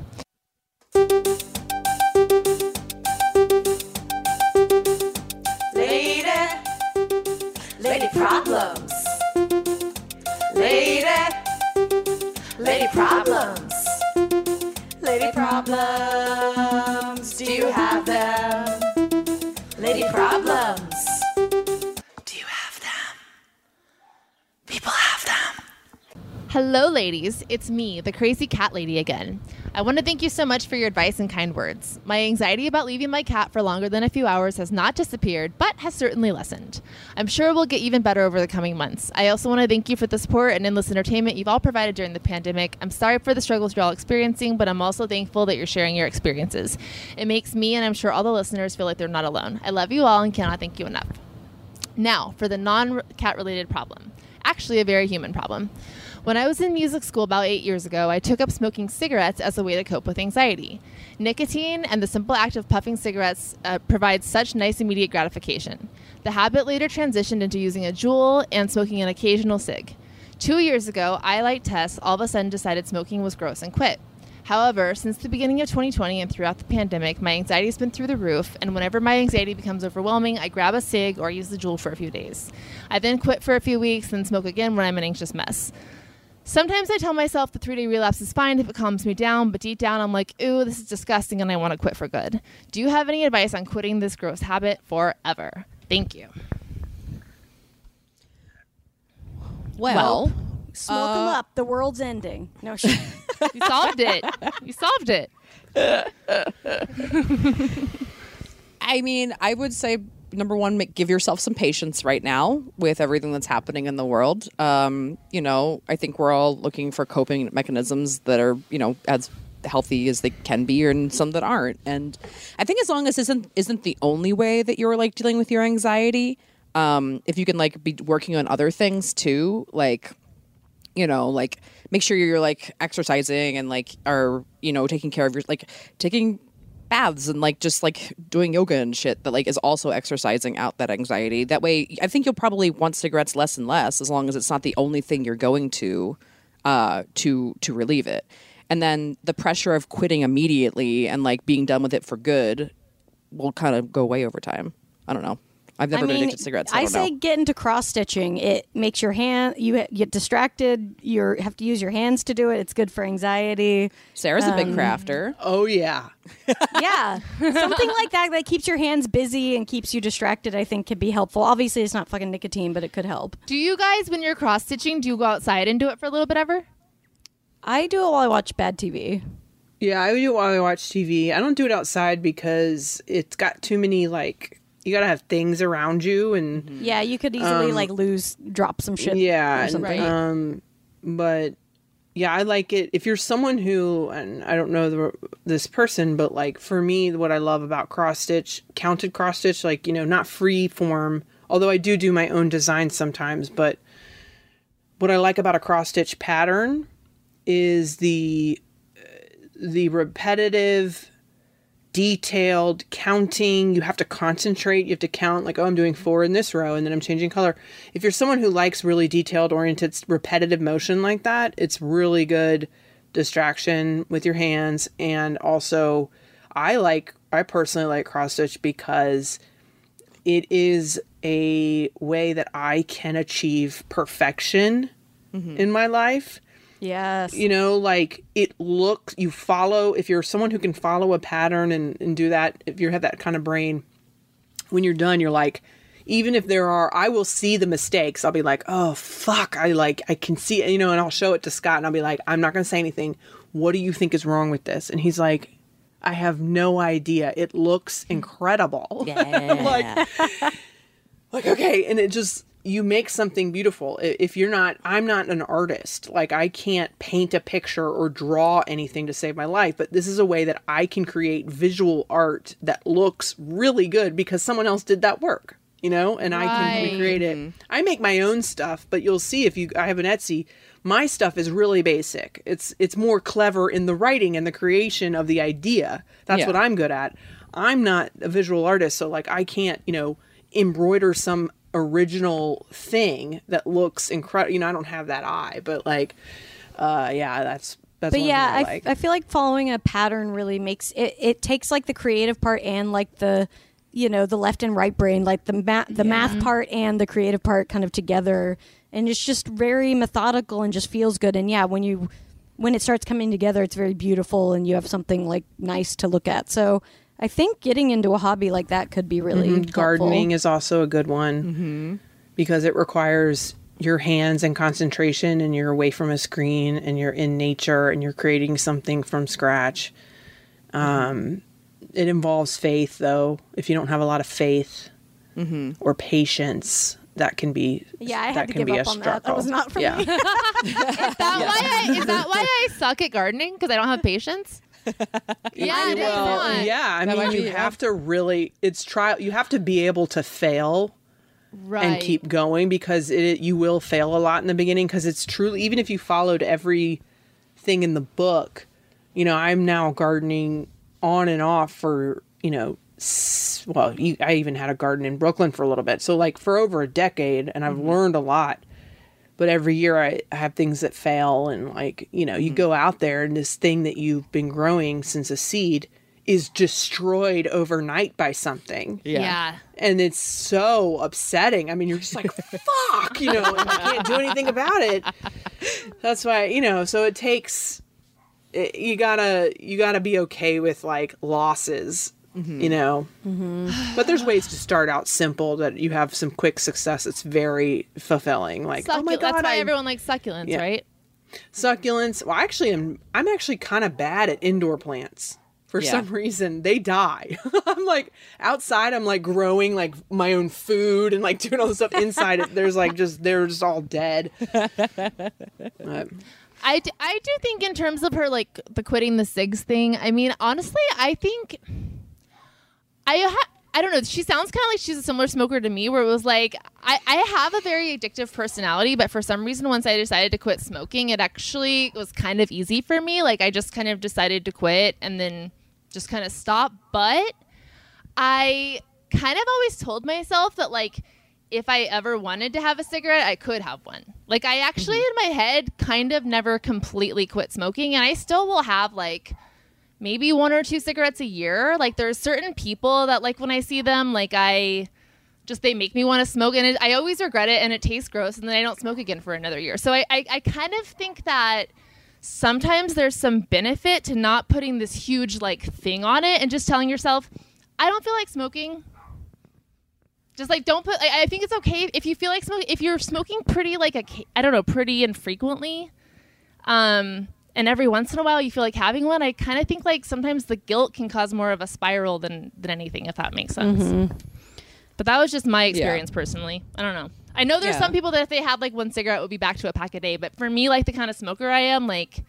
Lady problems. Lady problems. Lady problems. Do you have them? Lady problems. Do you have them? People have them. Hello, ladies. It's me, the crazy cat lady again. I want to thank you so much for your advice and kind words. My anxiety about leaving my cat for longer than a few hours has not disappeared, but has certainly lessened. I'm sure we'll get even better over the coming months. I also want to thank you for the support and endless entertainment you've all provided during the pandemic. I'm sorry for the struggles you're all experiencing, but I'm also thankful that you're sharing your experiences. It makes me, and I'm sure all the listeners, feel like they're not alone. I love you all and cannot thank you enough. Now, for the non-cat related problem. Actually, a very human problem. When I was in music school about 8 years ago, I took up smoking cigarettes as a way to cope with anxiety. Nicotine and the simple act of puffing cigarettes provides such nice immediate gratification. The habit later transitioned into using a Juul and smoking an occasional cig. 2 years ago, I, like Tess, all of a sudden decided smoking was gross and quit. However, since the beginning of 2020 and throughout the pandemic, my anxiety has been through the roof, and whenever my anxiety becomes overwhelming, I grab a cig or use the Juul for a few days. I then quit for a few weeks and smoke again when I'm an anxious mess. Sometimes I tell myself the 3-day relapse is fine if it calms me down, but deep down I'm like, ooh, this is disgusting and I want to quit for good. Do you have any advice on quitting this gross habit forever? Thank you. Well, Smoke them up. The world's ending. No shit. You solved it. You solved it. I mean, I would say, number one, give yourself some patience right now with everything that's happening in the world. I think we're all looking for coping mechanisms that are, as healthy as they can be, and some that aren't. And I think as long as this isn't the only way that you're like dealing with your anxiety, if you can like be working on other things too, like make sure you're like exercising and like are taking care of your like taking baths and like just like doing yoga and shit that like is also exercising out that anxiety. That way I think you'll probably want cigarettes less and less, as long as it's not the only thing you're going to relieve it. And then the pressure of quitting immediately and like being done with it for good will kind of go away over time. I don't know. I've never been addicted to cigarettes. I say get into cross stitching. It makes your hand, you get distracted. You have to use your hands to do it. It's good for anxiety. Sarah's a big crafter. Oh, yeah. Yeah. Something like that keeps your hands busy and keeps you distracted, I think, can be helpful. Obviously, it's not fucking nicotine, but it could help. Do you guys, when you're cross stitching, do you go outside and do it for a little bit ever? I do it while I watch bad TV. Yeah, I do it while I watch TV. I don't do it outside because it's got too many, like, you gotta have things around you, and yeah, you could easily drop some shit. Yeah, or something. But yeah, I like it. If you're someone who, and I don't know this person, but like for me, what I love about cross stitch, counted cross stitch, like not free form. Although I do my own design sometimes, but what I like about a cross stitch pattern is the repetitive, detailed counting. You have to concentrate. You have to count, like, oh, I'm doing 4 in this row and then I'm changing color. If you're someone who likes really detailed, oriented, repetitive motion like that, it's really good distraction with your hands. And also I personally like cross stitch because it is a way that I can achieve perfection in my life. Yes. Like if you're someone who can follow a pattern and do that, if you have that kind of brain, when you're done, you're like, even if I will see the mistakes. I'll be like, oh, fuck. I can see it, and I'll show it to Scott and I'll be like, I'm not going to say anything. What do you think is wrong with this? And he's like, I have no idea. It looks incredible. Yeah. like, okay. And it just, you make something beautiful. I'm not an artist. Like, I can't paint a picture or draw anything to save my life, but this is a way that I can create visual art that looks really good because someone else did that work, and I can recreate it. I make my own stuff, but you'll see I have an Etsy, my stuff is really basic. It's more clever in the writing and the creation of the idea. That's what I'm good at. I'm not a visual artist, so like I can't, embroider some original thing that looks incredible. I don't have that eye, but like that's but yeah, I feel like following a pattern really makes it takes like the creative part and like the the left and right brain, like the math part and the creative part kind of together, and it's just very methodical and just feels good. And yeah, when it starts coming together, it's very beautiful and you have something like nice to look at. So I think getting into a hobby like that could be really helpful. Gardening is also a good one because it requires your hands and concentration, and you're away from a screen and you're in nature and you're creating something from scratch. It involves faith, though. If you don't have a lot of faith or patience, that can be I had to give up on that. That was not for me. Is that why I suck at gardening? Because I don't have patience? I mean, you have to really, you have to be able to fail and keep going, because you will fail a lot in the beginning, because it's truly, even if you followed everything in the book, I'm now gardening on and off for, I even had a garden in Brooklyn for a little bit. So like for over a decade, and I've learned a lot. But every year I have things that fail, and like, you know, you go out there and this thing that you've been growing since a seed is destroyed overnight by something. Yeah. And it's so upsetting. I mean, you're just like, fuck, you know, and you can't do anything about it. That's why, you know, so it takes, you gotta be okay with like losses, you know. But there's ways to start out simple that you have some quick success. It's very fulfilling. Like, oh my God. That's why everyone likes succulents, right? Succulents. Well, I'm actually kind of bad at indoor plants. For some reason, they die. I'm like outside. I'm like growing like my own food and like doing all this stuff inside. There's like they're just all dead. I do think in terms of her like the quitting the cigs thing. I mean, honestly, I think I don't know. She sounds kind of like she's a similar smoker to me, where it was like I have a very addictive personality, but for some reason, once I decided to quit smoking, it actually was kind of easy for me. Like I just kind of decided to quit and then just kind of stop. But I kind of always told myself that like if I ever wanted to have a cigarette, I could have one. Like I actually in my head kind of never completely quit smoking, and I still will have like maybe 1 or 2 cigarettes a year. Like there's certain people that like when I see them, like they make me want to smoke, and I always regret it and it tastes gross, and then I don't smoke again for another year. So I kind of think that sometimes there's some benefit to not putting this huge like thing on it and just telling yourself, I don't feel like smoking. Just like don't put, I think it's okay if you feel like smoking, if you're smoking pretty like pretty infrequently, and every once in a while you feel like having one. I kind of think like sometimes the guilt can cause more of a spiral than anything, if that makes sense. But that was just my experience personally. I don't know. I know there's some people that if they had like 1 cigarette would be back to a pack a day, but for me, like the kind of smoker I am, like,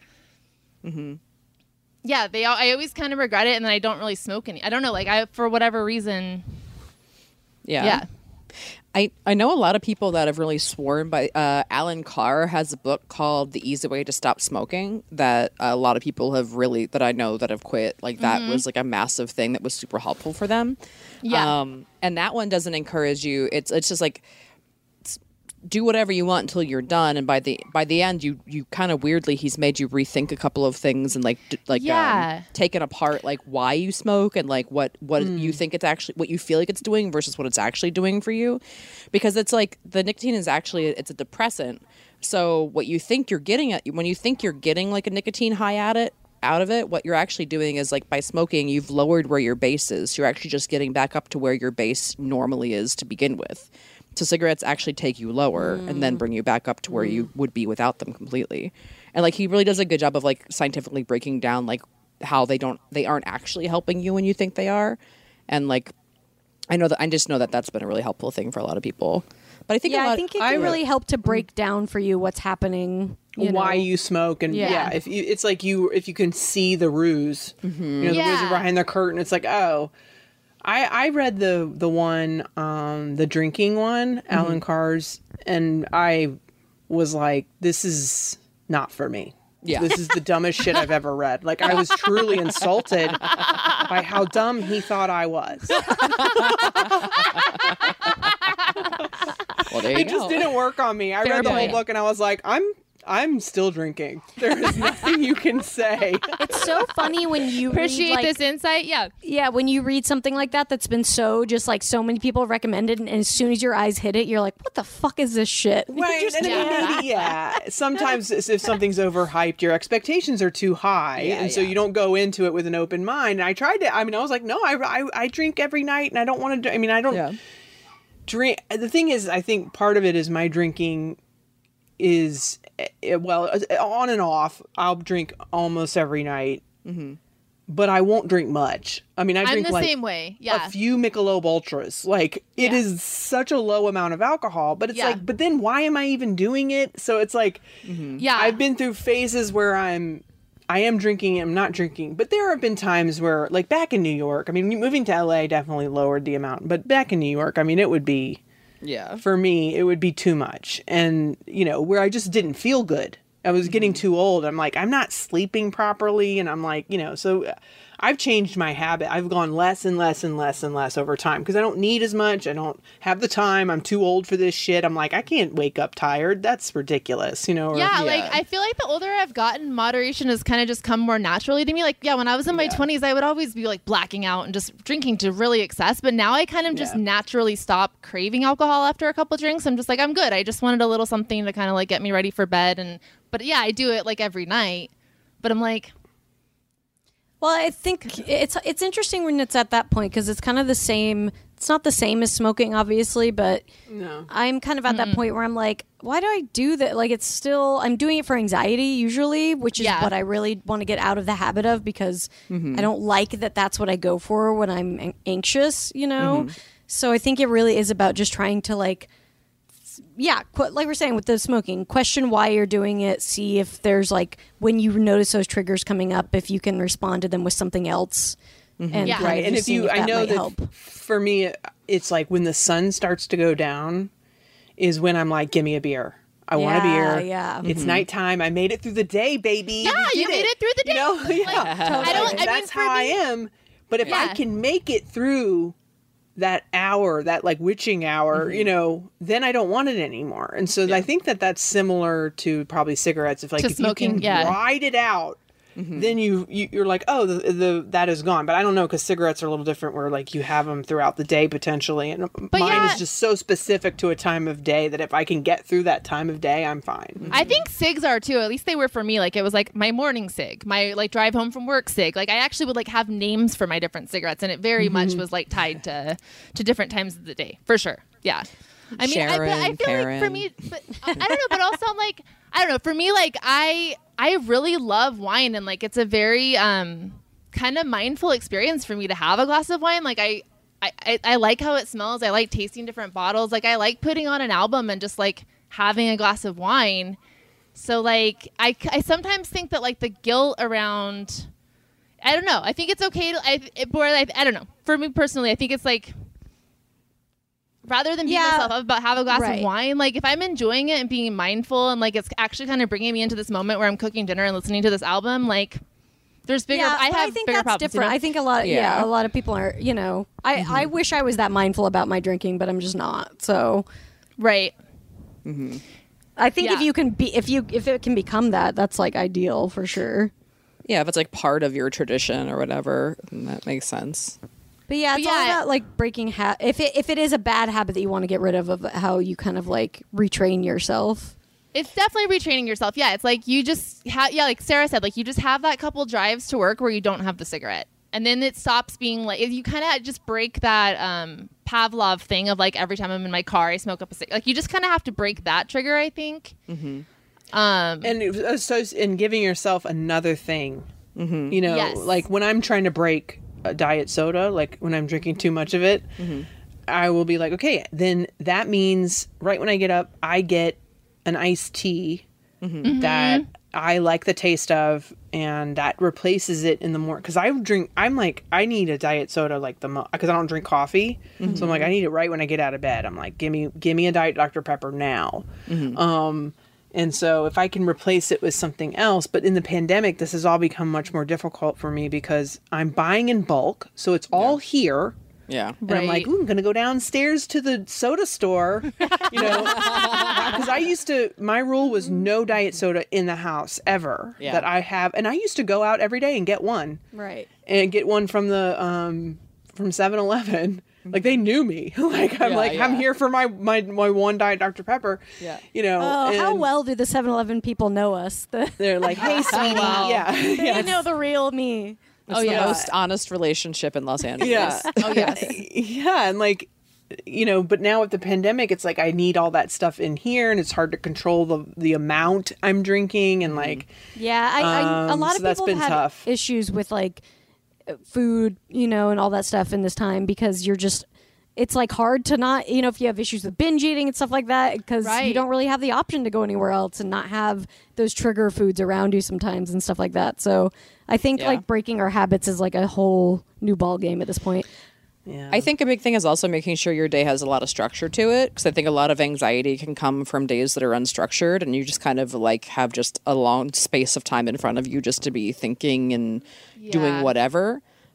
I always kind of regret it, and then I don't really smoke any. I don't know, like for whatever reason. Yeah. I know a lot of people that have really sworn by. Alan Carr has a book called The Easy Way to Stop Smoking that a lot of people have really, that I know that have quit. Like that was like a massive thing that was super helpful for them. Yeah. And that one doesn't encourage you. It's just like, do whatever you want until you're done, and by the end you kind of weirdly, he's made you rethink a couple of things and taken apart like why you smoke and like what you think it's actually, what you feel like it's doing versus what it's actually doing for you, because it's like the nicotine is actually, it's a depressant. So what you think you're getting at, when you think you're getting like a nicotine high out of it, what you're actually doing is like by smoking, you've lowered where your base is. You're actually just getting back up to where your base normally is to begin with. So cigarettes actually take you lower and then bring you back up to where you would be without them completely. And like he really does a good job of like scientifically breaking down like how they aren't actually helping you when you think they are. And like I just know that that's been a really helpful thing for a lot of people. But I think I think it can really help to break down for you what's happening, why you smoke, and if you can see the ruse, the ruse behind the curtain. It's like, oh. I read the one, the drinking one, Alan Carr's, and I was like, this is not for me. Yeah. This is the dumbest shit I've ever read. Like, I was truly insulted by how dumb he thought I was. Well, there you it go. just didn't work on me. I read the whole book and I was like, I'm still drinking. There is nothing you can say. It's so funny when you appreciate read, this insight. Yeah, when you read something like that's been so just like so many people recommended, and as soon as your eyes hit it, you're like, what the fuck is this shit? Right. Sometimes if something's overhyped, your expectations are too high, so you don't go into it with an open mind. And I tried to. I mean, I was like, no, I drink every night, and I don't want to. I mean, I don't drink. The thing is, I think part of it is my drinking is. Well, on and off, I'll drink almost every night, but I won't drink much. I mean, I drink the like same way. a few Michelob Ultras. Like, it is such a low amount of alcohol, but it's like, but then why am I even doing it? So it's like, I've been through phases where I am drinking, I'm not drinking, but there have been times where, like back in New York, I mean, moving to LA definitely lowered the amount, but back in New York, I mean, it would be... Yeah. For me, it would be too much. And, where I just didn't feel good. I was getting too old. I'm like, I'm not sleeping properly. And I'm like, so I've changed my habit. I've gone less and less and less and less over time because I don't need as much. I don't have the time. I'm too old for this shit. I'm like, I can't wake up tired. That's ridiculous, you know? Or, Yeah, like I feel like the older I've gotten, moderation has kind of just come more naturally to me. Like, yeah, when I was in my 20s, I would always be like blacking out and just drinking to really excess. But now I kind of just naturally stop craving alcohol after a couple drinks. I'm just like, I'm good. I just wanted a little something to kind of like get me ready for bed. But yeah, I do it like every night. But I'm like, well, I think it's interesting when it's at that point because it's kind of the same. It's not the same as smoking, obviously, but No. I'm kind of at that point where I'm like, why do I do that? Like, it's still, I'm doing it for anxiety usually, which is what I really want to get out of the habit of because I don't like that that's what I go for when I'm anxious, you know? So I think it really is about just trying to like like we're saying with the smoking, question why you're doing it, see if there's like, when you notice those triggers coming up, if you can respond to them with something else. And kind of Right. And just if you, seeing I know might that help. for me, it's like when the sun starts to go down is when I'm like, give me a beer. I want a beer. Yeah. It's nighttime. I made it through the day, baby. yeah, you did made it through the day. You know? Like, Yeah. I don't. I mean, That's for how I me- am. But if I Yeah. can make it through that hour, that like witching hour, you know, then I don't want it anymore. And so I think that that's similar to probably cigarettes. If like To if smoking, you can yeah. ride it out, then you're like, oh, the that is gone. But I don't know because cigarettes are a little different, where like you have them throughout the day potentially, and mine yeah. is just so specific to a time of day that if I can get through that time of day, I'm fine. I think cigs are too. At least they were for me. Like it was like my morning cig, my like drive home from work cig. Like I actually would like have names for my different cigarettes, and it very much was like tied to different times of the day for sure. Yeah, I mean, I Sharon, feel like for Karen. me, but I don't know. But also, I'm like, I don't know. For me, like I really love wine, and like it's a very kind of mindful experience for me to have a glass of wine. Like I like how it smells. I like tasting different bottles. Like I like putting on an album and just like having a glass of wine. So like I sometimes think that like the guilt around, I don't know. I think it's okay to I don't know. For me personally, I think it's like rather than beating myself up about have a glass of wine, like if I'm enjoying it and being mindful and like it's actually kind of bringing me into this moment where I'm cooking dinner and listening to this album, like there's bigger. Yeah, I but have I think bigger that's problems. different. You know? I think a lot of people are, you know, I wish I was that mindful about my drinking, but I'm just not. So right. I think Yeah. if you can be, if it can become that, that's like ideal for sure. Yeah, if it's like part of your tradition or whatever, then that makes sense. But yeah, it's all about like breaking if it is a bad habit that you want to get rid of how you kind of like retrain yourself. It's definitely retraining yourself. Yeah, it's like you just like Sarah said, like you just have that couple drives to work where you don't have the cigarette. And then it stops being like, you kind of just break that Pavlov thing of like every time I'm in my car, I smoke up a cigarette. Like you just kind of have to break that trigger, I think. And giving yourself another thing, you know, Yes. like when I'm trying to break a diet soda, like when I'm drinking too much of it, I will be like, okay, then that means right when I get up, I get an iced tea that I like the taste of, and that replaces it in the morning. Because I'm like, I need a diet soda like because I don't drink coffee, so I'm like, I need it right when I get out of bed. I'm like, give me a Diet Dr. Pepper now. And so if I can replace it with something else, but in the pandemic, this has all become much more difficult for me because I'm buying in bulk. So it's all here. Yeah. And I'm like, ooh, I'm going to go downstairs to the soda store, you know, because my rule was no diet soda in the house ever that I have. And I used to go out every day and get one. Right. And get one from the, from 7-Eleven. Like they knew me. Like I'm here for my one Diet Dr. Pepper. Yeah. You know. Oh, how and well do the 7-Eleven people know us? they're like, hey, sweetie. Yeah. They know the real me. It's the most honest relationship in Los Angeles. Yeah. Oh, yes. Yeah. And like, you know, but now with the pandemic, it's like I need all that stuff in here, and it's hard to control the amount I'm drinking, and like. Yeah, a lot so of that's people been have had tough. issues with like food, you know, and all that stuff in this time because it's like hard to not, you know, if you have issues with binge eating and stuff like that, because you Right. don't really have the option to go anywhere else and not have those trigger foods around you sometimes and stuff like that. So I think like breaking our habits is like a whole new ball game at this point. Yeah. I think a big thing is also making sure your day has a lot of structure to it, because I think a lot of anxiety can come from days that are unstructured, and you just kind of like have just a long space of time in front of you just to be thinking and doing whatever.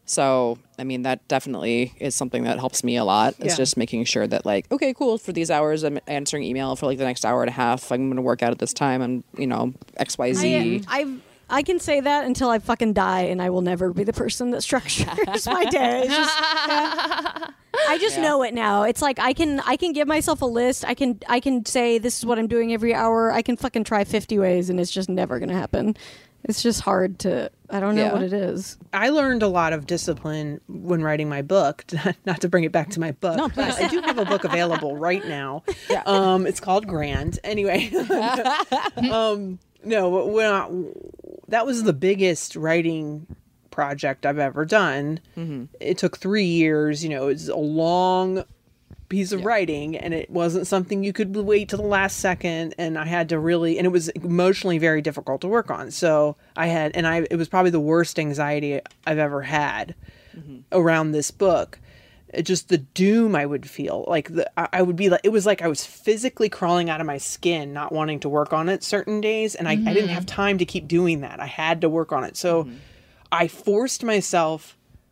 So, I mean, that definitely is something that helps me a lot. It's Yeah. just making sure that, like, okay, cool, for these hours, I'm answering email for, like, the next hour and a half. I'm going to work out at this time and, you know, XYZ. I can say that until I fucking die, and I will never be the person that structures my day. It's just, I just know it now. It's like I can give myself a list. I can say this is what I'm doing every hour. I can fucking try 50 ways, and it's just never gonna happen. It's just hard to. I don't know Yeah. what it is. I learned a lot of discipline when writing my book. Not to bring it back to my book, No, but I do have a book available right now. Yeah. It's called Grand. Anyway, no, but that was the biggest writing project I've ever done. It took 3 years. You know, it's a long piece of writing, and it wasn't something you could wait till the last second. And I had to really, and it was emotionally very difficult to work on. So it was probably the worst anxiety I've ever had around this book. Just the doom I would feel, like I would be like, it was like I was physically crawling out of my skin, not wanting to work on it certain days. And I didn't have time to keep doing that. I had to work on it. So I forced myself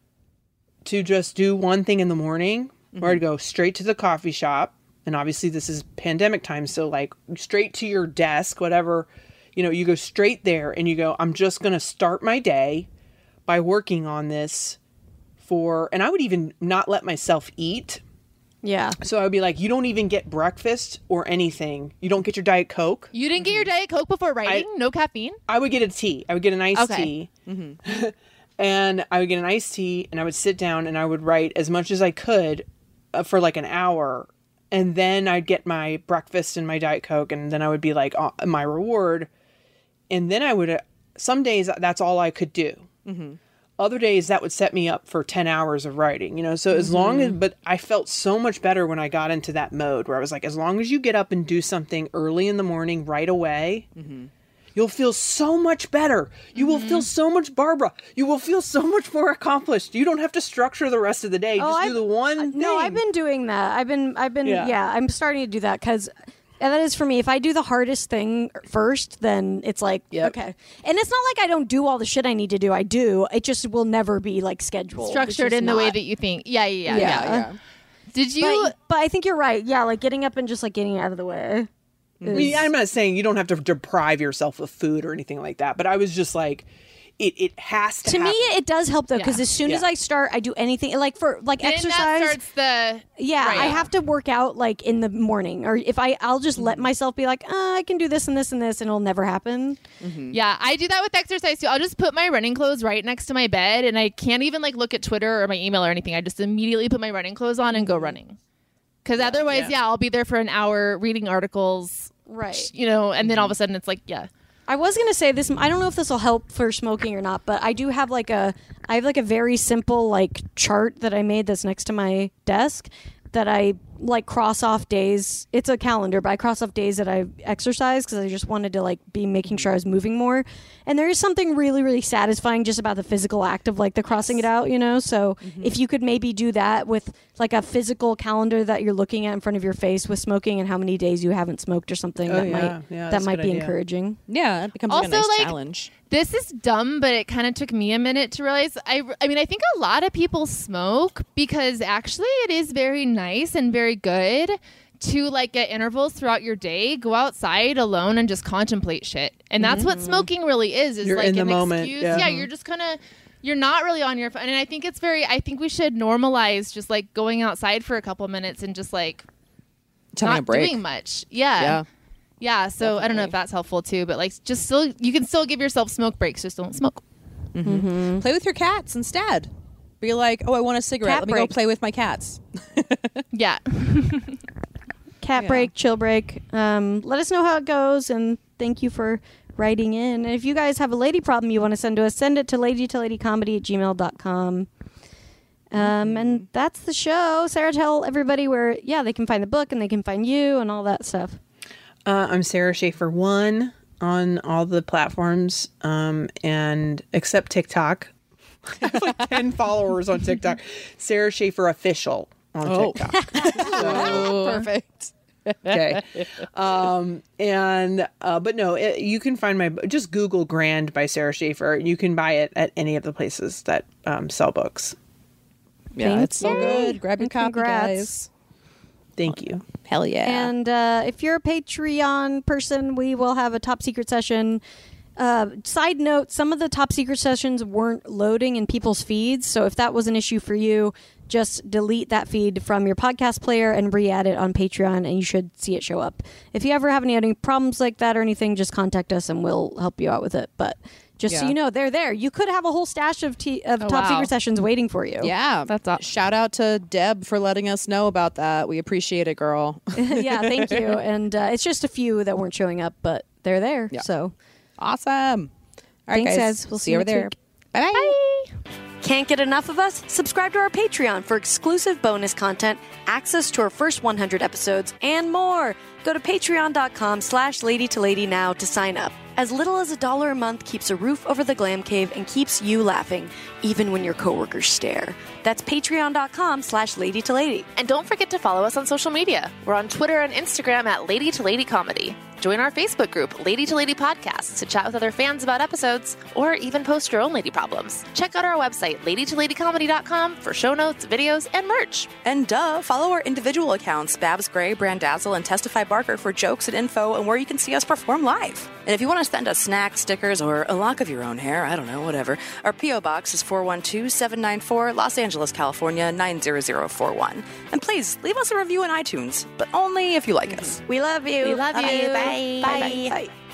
to just do one thing in the morning, where I'd go straight to the coffee shop. And obviously this is pandemic time. So like straight to your desk, whatever, you know, you go straight there and you go, I'm just going to start my day by working on this and I would even not let myself eat. Yeah. So I would be like, you don't even get breakfast or anything. You don't get your Diet Coke. You didn't get your Diet Coke before writing? No caffeine? I would get a tea. I would get an iced Okay. tea. And I would get an iced tea and I would sit down and I would write as much as I could for like an hour. And then I'd get my breakfast and my Diet Coke. And then I would be like, my reward. And then I would, some days that's all I could do. Other days that would set me up for 10 hours of writing, you know? So as long as, but I felt so much better when I got into that mode where I was like, as long as you get up and do something early in the morning right away, you'll feel so much better. You will feel so much, Barbara. You will feel so much more accomplished. You don't have to structure the rest of the day. Just do the one thing. No, I've been doing that. I've been. Yeah, I'm starting to do that because. And that is for me. If I do the hardest thing first, then it's like, okay. And it's not like I don't do all the shit I need to do. I do. It just will never be like scheduled. Structured in the way that you think. Yeah. Did you? But I think you're right. Yeah, like getting up and just like getting it out of the way. I mean, I'm not saying you don't have to deprive yourself of food or anything like that, but I was just like, it has to me, it does help though, because as soon as Yeah. I start, I do anything like for like Then exercise. that starts the. Yeah, Right. I have to work out like in the morning, or if I'll just let myself be like, I can do this and this and this, and it'll never happen. Yeah, I do that with exercise too. I'll just put my running clothes right next to my bed, and I can't even like look at Twitter or my email or anything. I just immediately put my running clothes on and go running. Because otherwise, I'll be there for an hour reading articles, Right. you know, and then all of a sudden it's like, I was gonna say this. I don't know if this will help for smoking or not, but I do have I have a very simple like chart that I made that's next to my desk that I like cross off days. It's a calendar, but I cross off days that I exercise because I just wanted to like be making sure I was moving more. And there is something really, really satisfying just about the physical act of like the crossing it out, you know? So if you could maybe do that with like a physical calendar that you're looking at in front of your face with smoking and how many days you haven't smoked or something, that that's a might good be idea. encouraging. Yeah, it becomes Also, like a nice like, challenge. this is dumb, but it kind of took me a minute to realize. I mean, I think a lot of people smoke because actually it is very nice and very good to like at intervals throughout your day go outside alone and just contemplate shit. And that's what smoking really is You're like in the an moment, excuse. yeah. Yeah, you're just kind of you're not really on your phone. And I think we should normalize just like going outside for a couple minutes and just like Taking a not break. doing much. Yeah. So I don't know if that's helpful too, but like just still you can still give yourself smoke breaks, just don't smoke. Play with your cats instead. Be like, oh, I want a cigarette. Cat Let me break. go play with my cats. Yeah. Cat break, chill break. Let us know how it goes, and thank you for writing in. And if you guys have a lady problem you want to send to us, send it to ladytoladycomedy@gmail.com. And that's the show. Sarah, tell everybody where they can find the book and they can find you and all that stuff. I'm Sarah Schaefer 1 on all the platforms, and except TikTok. I have like 10 followers on TikTok. Sarah Schaefer Official on TikTok. So, Perfect. Okay. But no, you can find just Google Grand by Sarah Schaefer. You can buy it at any of the places that sell books. Yeah, Thank it's so you. good. Grab your And copy, congrats. guys. Thank you. Hell yeah. And if you're a Patreon person, we will have a top secret session. Side note, some of the top secret sessions weren't loading in people's feeds. So if that was an issue for you, just delete that feed from your podcast player and re-add it on Patreon, and you should see it show up. If you ever have any problems like that or anything, just contact us and we'll help you out with it. But just so you know, they're there. You could have a whole stash of top secret sessions waiting for you. Yeah. That's awesome. Shout out to Deb for letting us know about that. We appreciate it, girl. Yeah, thank you. And it's just a few that weren't showing up, but they're there. Yeah. So Awesome. All right, thanks, guys. guys. We'll see you over next there. week. Bye-bye. Can't get enough of us? Subscribe to our Patreon for exclusive bonus content, access to our first 100 episodes, and more. Go to patreon.com/LadyToLady now to sign up. As little as $1 a month keeps a roof over the Glam Cave and keeps you laughing, even when your coworkers stare. That's patreon.com/LadyToLady. And don't forget to follow us on social media. We're on Twitter and Instagram at Lady to Lady Comedy. Join our Facebook group, Lady to Lady Podcasts, to chat with other fans about episodes, or even post your own lady problems. Check out our website, ladytoladycomedy.com, for show notes, videos, and merch. And follow our individual accounts, Babs Gray, Brandazzle, and Testify Barker for jokes and info and where you can see us perform live. And if you want to send us snacks, stickers, or a lock of your own hair, I don't know, whatever, our P.O. Box is 412-794, Los Angeles, California, 90041. And please, leave us a review on iTunes, but only if you like us. We love you. We love you. Bye. Bye. Bye.